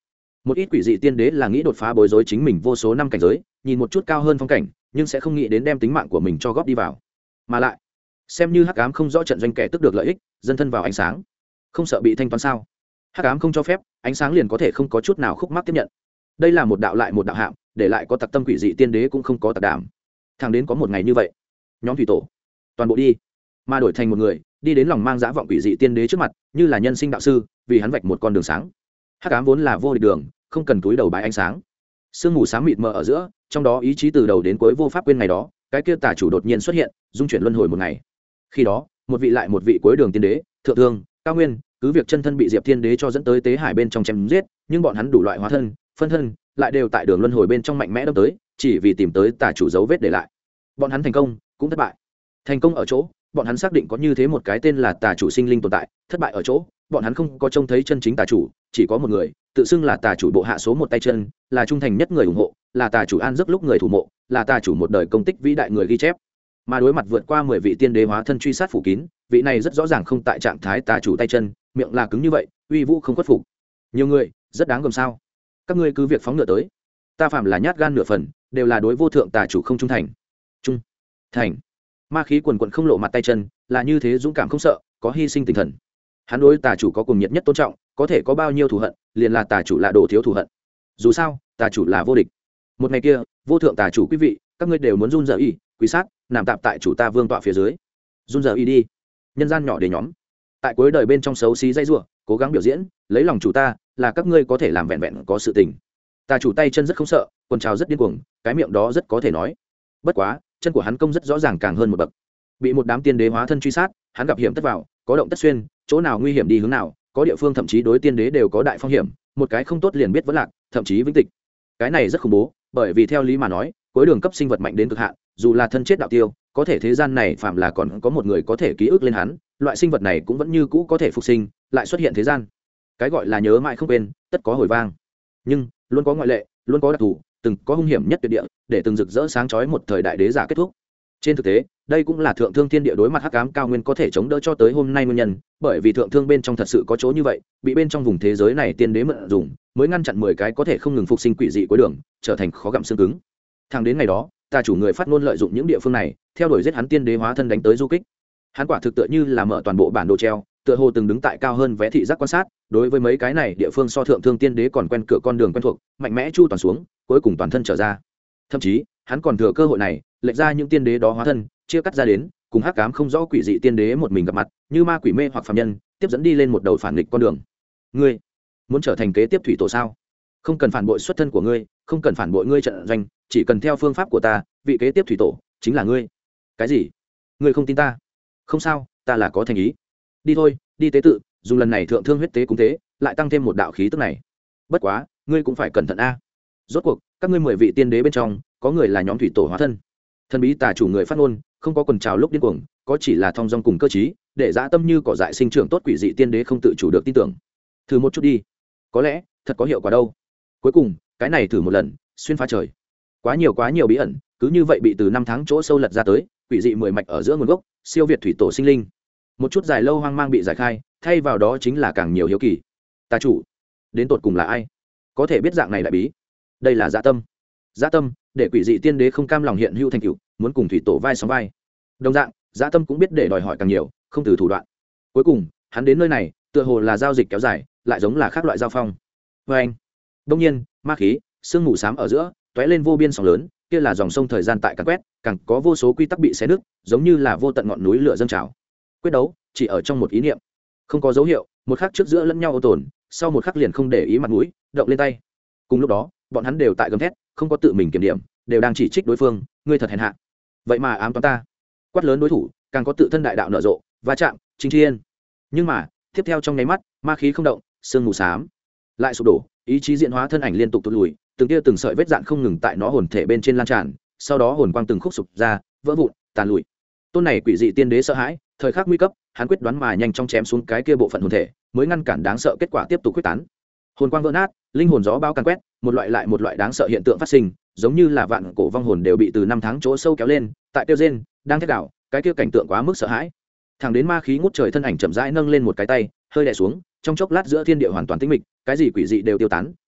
một ít quỷ dị tiên đế là nghĩ đột phá bối rối chính mình vô số năm cảnh giới, nhìn một chút cao hơn phong cảnh, nhưng sẽ không nghĩ đến đem tính mạng của mình cho góp đi vào. Mà lại xem như hắc ám không rõ trận doanh kẻ tức được lợi ích, dân thân vào ánh sáng không sợ bị thanh toán sao? Hắc ám không cho phép, ánh sáng liền có thể không có chút nào khúc mắc tiếp nhận. Đây là một đạo lại một đạo hạm, để lại có tặc tâm quỷ dị tiên đế cũng không có tặc đảm. Thẳng đến có một ngày như vậy, nhóm thủy tổ toàn bộ đi, mà đổi thành một người đi đến lòng mang dã vọng quỷ dị tiên đế trước mặt, như là nhân sinh đạo sư, vì hắn vạch một con đường sáng. Hắc ám vốn là vô địch đường, không cần túi đầu bái ánh sáng. Sương mù sáng mịt mờ ở giữa, trong đó ý chí từ đầu đến cuối vô pháp quên ngày đó, cái kia tà chủ đột nhiên xuất hiện, dung chuyển luân hồi một ngày. Khi đó, một vị lại một vị cuối đường tiên đế, thượng thương, cao nguyên, cứ việc chân thân bị Diệp Thiên Đế cho dẫn tới tế hải bên trong chém giết, nhưng bọn hắn đủ loại hóa thân, phân thân, lại đều tại đường luân hồi bên trong mạnh mẽ đâm tới, chỉ vì tìm tới tà chủ dấu vết để lại. Bọn hắn thành công, cũng thất bại. Thành công ở chỗ, bọn hắn xác định có như thế một cái tên là tà chủ sinh linh tồn tại, thất bại ở chỗ, bọn hắn không có trông thấy chân chính tà chủ, chỉ có một người, tự xưng là tà chủ bộ hạ số một tay chân, là trung thành nhất người ủng hộ, là tà chủ an giấc lúc người thủ mộ, là tà chủ một đời công tích vĩ đại người ghi chép. Mà đối mặt vượt qua mười vị tiên đế hóa thân truy sát phủ kín, vị này rất rõ ràng không tại trạng thái tà chủ tay chân, miệng là cứng như vậy, uy vũ không khuất phục. Nhiều người, rất đáng gờm sao? Các ngươi cứ việc phóng ngựa tới. Ta phạm là nhát gan nửa phần, đều là đối vô thượng tà chủ không trung thành. Trung thành. Ma khí quần quần không lộ mặt tay chân, là như thế dũng cảm không sợ, có hy sinh tinh thần. Hắn đối tà chủ có cùng nhiệt nhất tôn trọng, có thể có bao nhiêu thù hận, liền là tà chủ là đồ thiếu thù hận. Dù sao, tà chủ là vô địch. Một ngày kia, vô thượng tà chủ quý vị, các ngươi đều muốn run rẩy, quỳ sát, nằm tạm tại chủ ta vương tọa phía dưới. Run rẩy đi. Nhân gian nhỏ để nhóm. Tại cuối đời bên trong xấu xí dây rủa, cố gắng biểu diễn, lấy lòng chủ ta, là các ngươi có thể làm vẹn vẹn có sự tình. Tà chủ tay chân rất không sợ, quần trào rất điên cuồng, cái miệng đó rất có thể nói. Bất quá, chân của hắn công rất rõ ràng càng hơn một bậc. Bị một đám tiên đế hóa thân truy sát, hắn gặp hiểm tất vào, có động tất xuyên, chỗ nào nguy hiểm đi hướng nào, có địa phương thậm chí đối tiên đế đều có đại phong hiểm, một cái không tốt liền biết vẫn lạc, thậm chí vĩnh tịch. Cái này rất khủng bố, bởi vì theo lý mà nói, cuối đường cấp sinh vật mạnh đến cực hạn, dù là thân chết đạo tiêu, có thể thế gian này phạm là còn có một người có thể ký ức lên hắn, loại sinh vật này cũng vẫn như cũ có thể phục sinh, lại xuất hiện thế gian. Cái gọi là nhớ mãi không quên, tất có hồi vang. Nhưng luôn có ngoại lệ, luôn có đặc thù, từng có hung hiểm nhất tuyệt địa, để từng rực rỡ sáng chói một thời đại đế giả kết thúc. Trên thực tế, đây cũng là thượng thương thiên địa đối mặt hắc ám cao nguyên có thể chống đỡ cho tới hôm nay nguyên nhân, bởi vì thượng thương bên trong thật sự có chỗ như vậy, bị bên trong vùng thế giới này tiên đế mượn dùng, mới ngăn chặn mười cái có thể không ngừng phục sinh quỷ dị cuối đường, trở thành khó gặm xương cứng. Thẳng đến ngày đó, ta chủ người phát ngôn lợi dụng những địa phương này, theo đuổi giết hắn tiên đế hóa thân đánh tới du kích. Hắn quả thực tựa như là mở toàn bộ bản đồ treo, tựa hồ từng đứng tại cao hơn vé thị giác quan sát, đối với mấy cái này địa phương so thượng thương tiên đế còn quen cửa con đường quen thuộc, mạnh mẽ chu toàn xuống, cuối cùng toàn thân trở ra. Thậm chí, hắn còn thừa cơ hội này, lệch ra những tiên đế đó hóa thân, chia cắt ra đến, cùng hắc ám không rõ quỷ dị tiên đế một mình gặp mặt, như ma quỷ mê hoặc phàm nhân, tiếp dẫn đi lên một đầu phản nghịch con đường. Ngươi muốn trở thành kế tiếp thủy tổ sao? Không cần phản bội xuất thân của ngươi, không cần phản bội ngươi trận doanh, chỉ cần theo phương pháp của ta, vị kế tiếp thủy tổ chính là ngươi. Cái gì? Ngươi không tin ta? Không sao, ta là có thành ý. Đi thôi, đi tế tự, dùng lần này thượng thương huyết tế cúng tế, lại tăng thêm một đạo khí tức này. Bất quá, ngươi cũng phải cẩn thận a. Rốt cuộc, các ngươi mười vị tiên đế bên trong, có người là nhóm thủy tổ hóa thân. Thần bí tà chủ người phát ngôn, không có quần trào lúc điên cuồng, có chỉ là thong dong cùng cơ trí, để dã tâm như cỏ dại sinh trưởng tốt quỷ dị tiên đế không tự chủ được tin tưởng. Thử một chút đi, có lẽ thật có hiệu quả đâu. Cuối cùng, cái này thử một lần, xuyên phá trời. Quá nhiều quá nhiều bí ẩn, cứ như vậy bị từ năm tháng chỗ sâu lật ra tới, quỷ dị mười mạch ở giữa nguồn gốc, siêu việt thủy tổ sinh linh. Một chút dài lâu hoang mang bị giải khai, thay vào đó chính là càng nhiều hiếu kỳ. Tà chủ, đến tột cùng là ai? Có thể biết dạng này đại bí. Đây là dã tâm. Dã tâm, để quỷ dị tiên đế không cam lòng hiện hữu thành cửu, muốn cùng thủy tổ vai sóng vai. Đồng dạng, dã tâm cũng biết để đòi hỏi càng nhiều, không từ thủ đoạn. Cuối cùng, hắn đến nơi này, tựa hồ là giao dịch kéo dài, lại giống là khác loại giao phong. Và anh, đông nhiên, ma khí, sương mù xám ở giữa, tóe lên vô biên sóng lớn, kia là dòng sông thời gian tại càn quét, càng có vô số quy tắc bị xé nứt, giống như là vô tận ngọn núi lửa dâng trào. Quyết đấu, chỉ ở trong một ý niệm, không có dấu hiệu, một khắc trước giữa lẫn nhau ô tồn, sau một khắc liền không để ý mặt mũi, động lên tay. Cùng lúc đó, bọn hắn đều tại gầm thét, không có tự mình kiểm điểm, đều đang chỉ trích đối phương, ngươi thật hèn hạ. Vậy mà ám toán ta. Quát lớn đối thủ, càng có tự thân đại đạo nở rộ, va chạm, chính thiên. Nhưng mà, tiếp theo trong nháy mắt, ma khí không động, sương mù xám lại sụp đổ, ý chí diễn hóa thân ảnh liên tục tụt lùi, từng tia từng sợi vết dạn không ngừng tại nó hồn thể bên trên lan tràn, sau đó hồn quang từng khúc sụp ra, vỡ vụn, tàn lùi. Tôn này quỷ dị tiên đế sợ hãi, thời khắc nguy cấp, hắn quyết đoán mà nhanh chóng chém xuống cái kia bộ phận hồn thể, mới ngăn cản đáng sợ kết quả tiếp tục quyết tán. Hồn quang vỡ nát, linh hồn gió bão càn quét, một loại lại một loại đáng sợ hiện tượng phát sinh, giống như là vạn cổ vong hồn đều bị từ năm tháng chỗ sâu kéo lên, tại tiêu rên, đang thét đảo, cái kia cảnh tượng quá mức sợ hãi. Thẳng đến ma khí ngút trời thân ảnh chậm rãi nâng lên một cái tay, hơi đè xuống, trong chốc lát giữa thiên địa hoàn toàn tĩnh mịch, cái gì quỷ dị đều tiêu tán,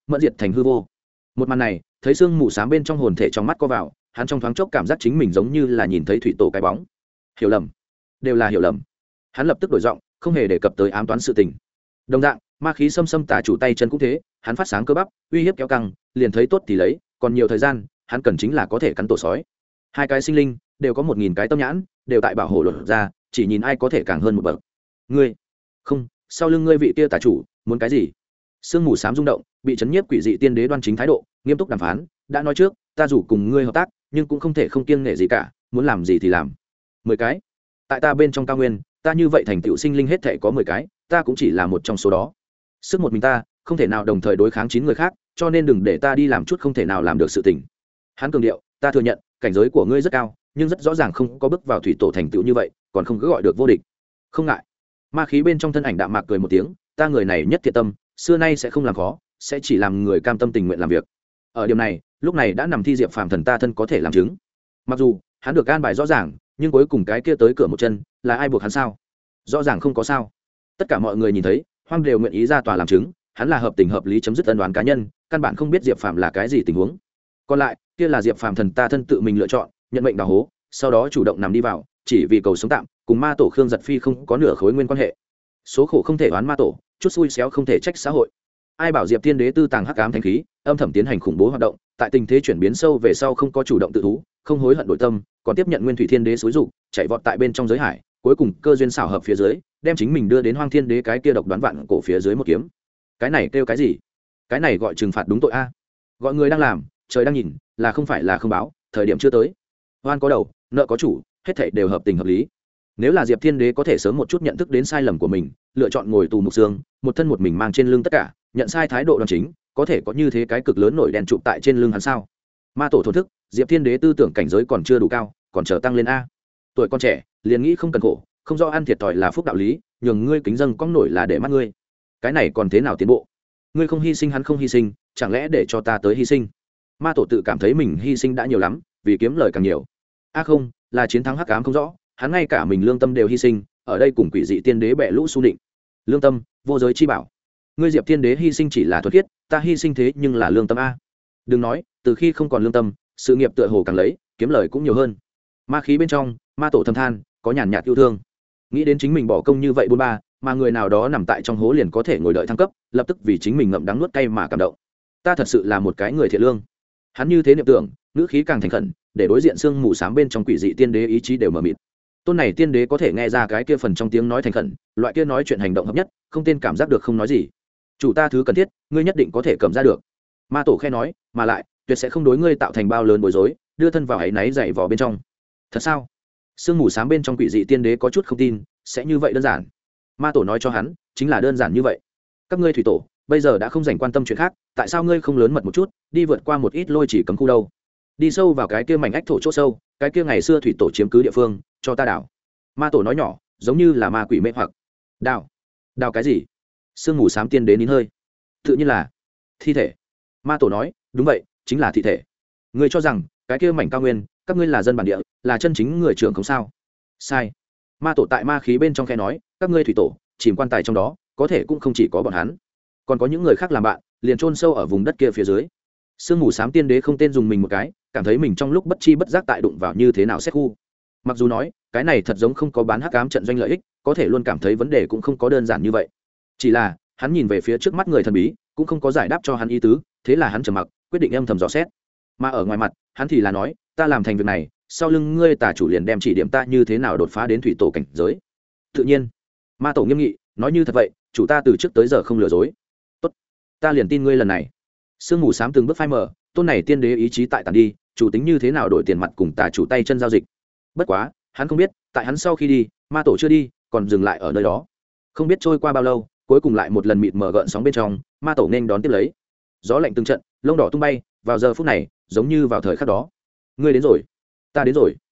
mẫn diệt thành hư vô. Một màn này thấy sương mù xám bên trong hồn thể trong mắt co vào, hắn trong thoáng chốc cảm giác chính mình giống như là nhìn thấy thủy tổ cái bóng. Hiểu lầm, đều là hiểu lầm. Hắn lập tức đổi giọng, không hề đề cập tới ám toán sự tình. Đồng dạng, ma khí xâm xâm tà chủ tay chân cũng thế, hắn phát sáng cơ bắp, uy hiếp kéo căng, liền thấy tốt thì lấy, còn nhiều thời gian, hắn cần chính là có thể cắn tổ sói. Hai cái sinh linh đều có một nghìn cái tâm nhãn, đều tại bảo hộ luật ra, chỉ nhìn ai có thể càng hơn một bậc. Ngươi, không, sau lưng ngươi vị kia tà chủ, muốn cái gì? Sương mù xám rung động, bị chấn nhiếp quỷ dị tiên đế đoan chính thái độ, nghiêm túc đàm phán, đã nói trước, ta dù cùng ngươi hợp tác, nhưng cũng không thể không kiêng nể gì cả, muốn làm gì thì làm. Mười cái, tại ta bên trong cao nguyên, ta như vậy thành tựu sinh linh hết thể có mười cái, ta cũng chỉ là một trong số đó. Sức một mình ta, không thể nào đồng thời đối kháng chín người khác, cho nên đừng để ta đi làm chút không thể nào làm được sự tình. Hắn cường điệu, ta thừa nhận, cảnh giới của ngươi rất cao, nhưng rất rõ ràng không có bước vào thủy tổ thành tựu như vậy, còn không cứ gọi được vô địch. Không ngại. Ma khí bên trong thân ảnh đạm mạc cười một tiếng, ta người này nhất thiện tâm, xưa nay sẽ không làm khó, sẽ chỉ làm người cam tâm tình nguyện làm việc. Ở điểm này, lúc này đã nằm thi diệp phàm thần ta thân có thể làm chứng. Mặc dù hắn được an bài rõ ràng, nhưng cuối cùng cái kia tới cửa một chân, là ai buộc hắn sao? Rõ ràng không có sao. Tất cả mọi người nhìn thấy, Hoang đều nguyện ý ra tòa làm chứng, hắn là hợp tình hợp lý chấm dứt ân oán cá nhân, căn bản không biết diệp phàm là cái gì tình huống. Còn lại, kia là diệp phàm thần ta thân tự mình lựa chọn, nhận mệnh đào hố, sau đó chủ động nằm đi vào, chỉ vì cầu sống tạm, cùng ma tổ Khương Giật Phi không có nửa khối nguyên quan hệ. Số khổ không thể oán ma tổ, chút xui xéo không thể trách xã hội. Ai bảo diệp thiên đế tư tàng hắc ám thanh khí, âm thầm tiến hành khủng bố hoạt động, tại tình thế chuyển biến sâu về sau không có chủ động tự thú, không hối hận đổi tâm, còn tiếp nhận nguyên thủy thiên đế xúi dục, chạy vọt tại bên trong giới hải, cuối cùng cơ duyên xảo hợp phía dưới, đem chính mình đưa đến hoang thiên đế cái kia độc đoán vạn cổ phía dưới một kiếm. Cái này kêu cái gì? Cái này gọi trừng phạt đúng tội a. Gọi người đang làm, trời đang nhìn, là không phải là không báo, thời điểm chưa tới. Oan có đầu, nợ có chủ, hết thảy đều hợp tình hợp lý. Nếu là diệp thiên đế có thể sớm một chút nhận thức đến sai lầm của mình, lựa chọn ngồi tù mục xương, một thân một mình mang trên lưng tất cả, nhận sai thái độ đoan chính, có thể có như thế cái cực lớn nổi đèn trụ tại trên lưng hắn sao? Ma tổ thổn thức, diệp thiên đế tư tưởng cảnh giới còn chưa đủ cao, còn chờ tăng lên a. Tuổi con trẻ, liền nghĩ không cần khổ, không do ăn thiệt thòi là phúc đạo lý, nhường ngươi kính dâng cong nổi là để mắt ngươi. Cái này còn thế nào tiến bộ? Ngươi không hy sinh hắn không hy sinh, chẳng lẽ để cho ta tới hy sinh? Ma tổ tự cảm thấy mình hy sinh đã nhiều lắm, vì kiếm lời càng nhiều. A không, là chiến thắng hắc ám không rõ, hắn ngay cả mình lương tâm đều hy sinh, ở đây cùng quỷ dị tiên đế bẻ lũ su định. Lương tâm, vô giới chi bảo. Ngươi diệp thiên đế hy sinh chỉ là thuật khiết, ta hy sinh thế nhưng là lương tâm a. Đừng nói, từ khi không còn lương tâm, sự nghiệp tựa hồ càng lấy, kiếm lời cũng nhiều hơn. Ma khí bên trong, ma tổ thầm than, có nhàn nhạt yêu thương. Nghĩ đến chính mình bỏ công như vậy bôn ba, mà người nào đó nằm tại trong hố liền có thể ngồi đợi thăng cấp, lập tức vì chính mình ngậm đắng nuốt cay mà cảm động. Ta thật sự là một cái người thiện lương. Hắn như thế niệm tưởng, ngữ khí càng thành khẩn, để đối diện xương mù xám bên trong quỷ dị tiên đế ý chí đều mờ mịt. Tôn này tiên đế có thể nghe ra cái kia phần trong tiếng nói thành khẩn, loại kia nói chuyện hành động hợp nhất, không tên cảm giác được không nói gì. Chủ ta thứ cần thiết, ngươi nhất định có thể cầm ra được. Ma tổ khe nói, mà lại tuyệt sẽ không đối ngươi tạo thành bao lớn bối rối, đưa thân vào áy náy dày vò bên trong. Thật sao? Sương mù xám bên trong quỷ dị tiên đế có chút không tin, sẽ như vậy đơn giản. Ma tổ nói cho hắn, chính là đơn giản như vậy. Các ngươi thủy tổ, bây giờ đã không dành quan tâm chuyện khác, tại sao ngươi không lớn mật một chút, đi vượt qua một ít lôi chỉ cấm khu đâu? Đi sâu vào cái kia mảnh ách thổ chỗ sâu, cái kia ngày xưa thủy tổ chiếm cứ địa phương, cho ta đảo. Ma tổ nói nhỏ, giống như là ma quỷ mê hoặc. Đào? Đào cái gì? Sương mù xám tiên đế nín hơi. Tự nhiên là thi thể. Ma tổ nói, đúng vậy, chính là thi thể. Ngươi cho rằng cái kia mảnh cao nguyên, các ngươi là dân bản địa, là chân chính người trưởng không sao? Sai. Ma tổ tại ma khí bên trong khe nói, các ngươi thủy tổ chìm quan tài trong đó, có thể cũng không chỉ có bọn hắn, còn có những người khác làm bạn, liền chôn sâu ở vùng đất kia phía dưới. Sương mù xám tiên đế không tên dùng mình một cái, cảm thấy mình trong lúc bất chi bất giác tại đụng vào như thế nào xét khu. Mặc dù nói cái này thật giống không có bán hắc ám trận doanh lợi ích, có thể luôn cảm thấy vấn đề cũng không có đơn giản như vậy. Chỉ là hắn nhìn về phía trước mắt người thần bí, cũng không có giải đáp cho hắn ý tứ, thế là hắn trầm mặc, quyết định âm thầm dò xét. Mà ở ngoài mặt, hắn thì là nói, ta làm thành việc này, sau lưng ngươi tà chủ liền đem chỉ điểm ta như thế nào đột phá đến thủy tổ cảnh giới. Tự nhiên, ma tổ nghiêm nghị, nói như thật vậy, chủ ta từ trước tới giờ không lừa dối. Tốt, ta liền tin ngươi lần này. Sương mù xám từng bước phai mở, tôn này tiên đế ý chí tại tàn đi, chủ tính như thế nào đổi tiền mặt cùng tà chủ tay chân giao dịch. Bất quá, hắn không biết, tại hắn sau khi đi, ma tổ chưa đi, còn dừng lại ở nơi đó. Không biết trôi qua bao lâu, cuối cùng lại một lần mịt mở gợn sóng bên trong, ma tổ nên đón tiếp lấy. Gió lạnh từng trận, lông đỏ tung bay, vào giờ phút này, giống như vào thời khắc đó. Ngươi đến rồi, ta đến rồi.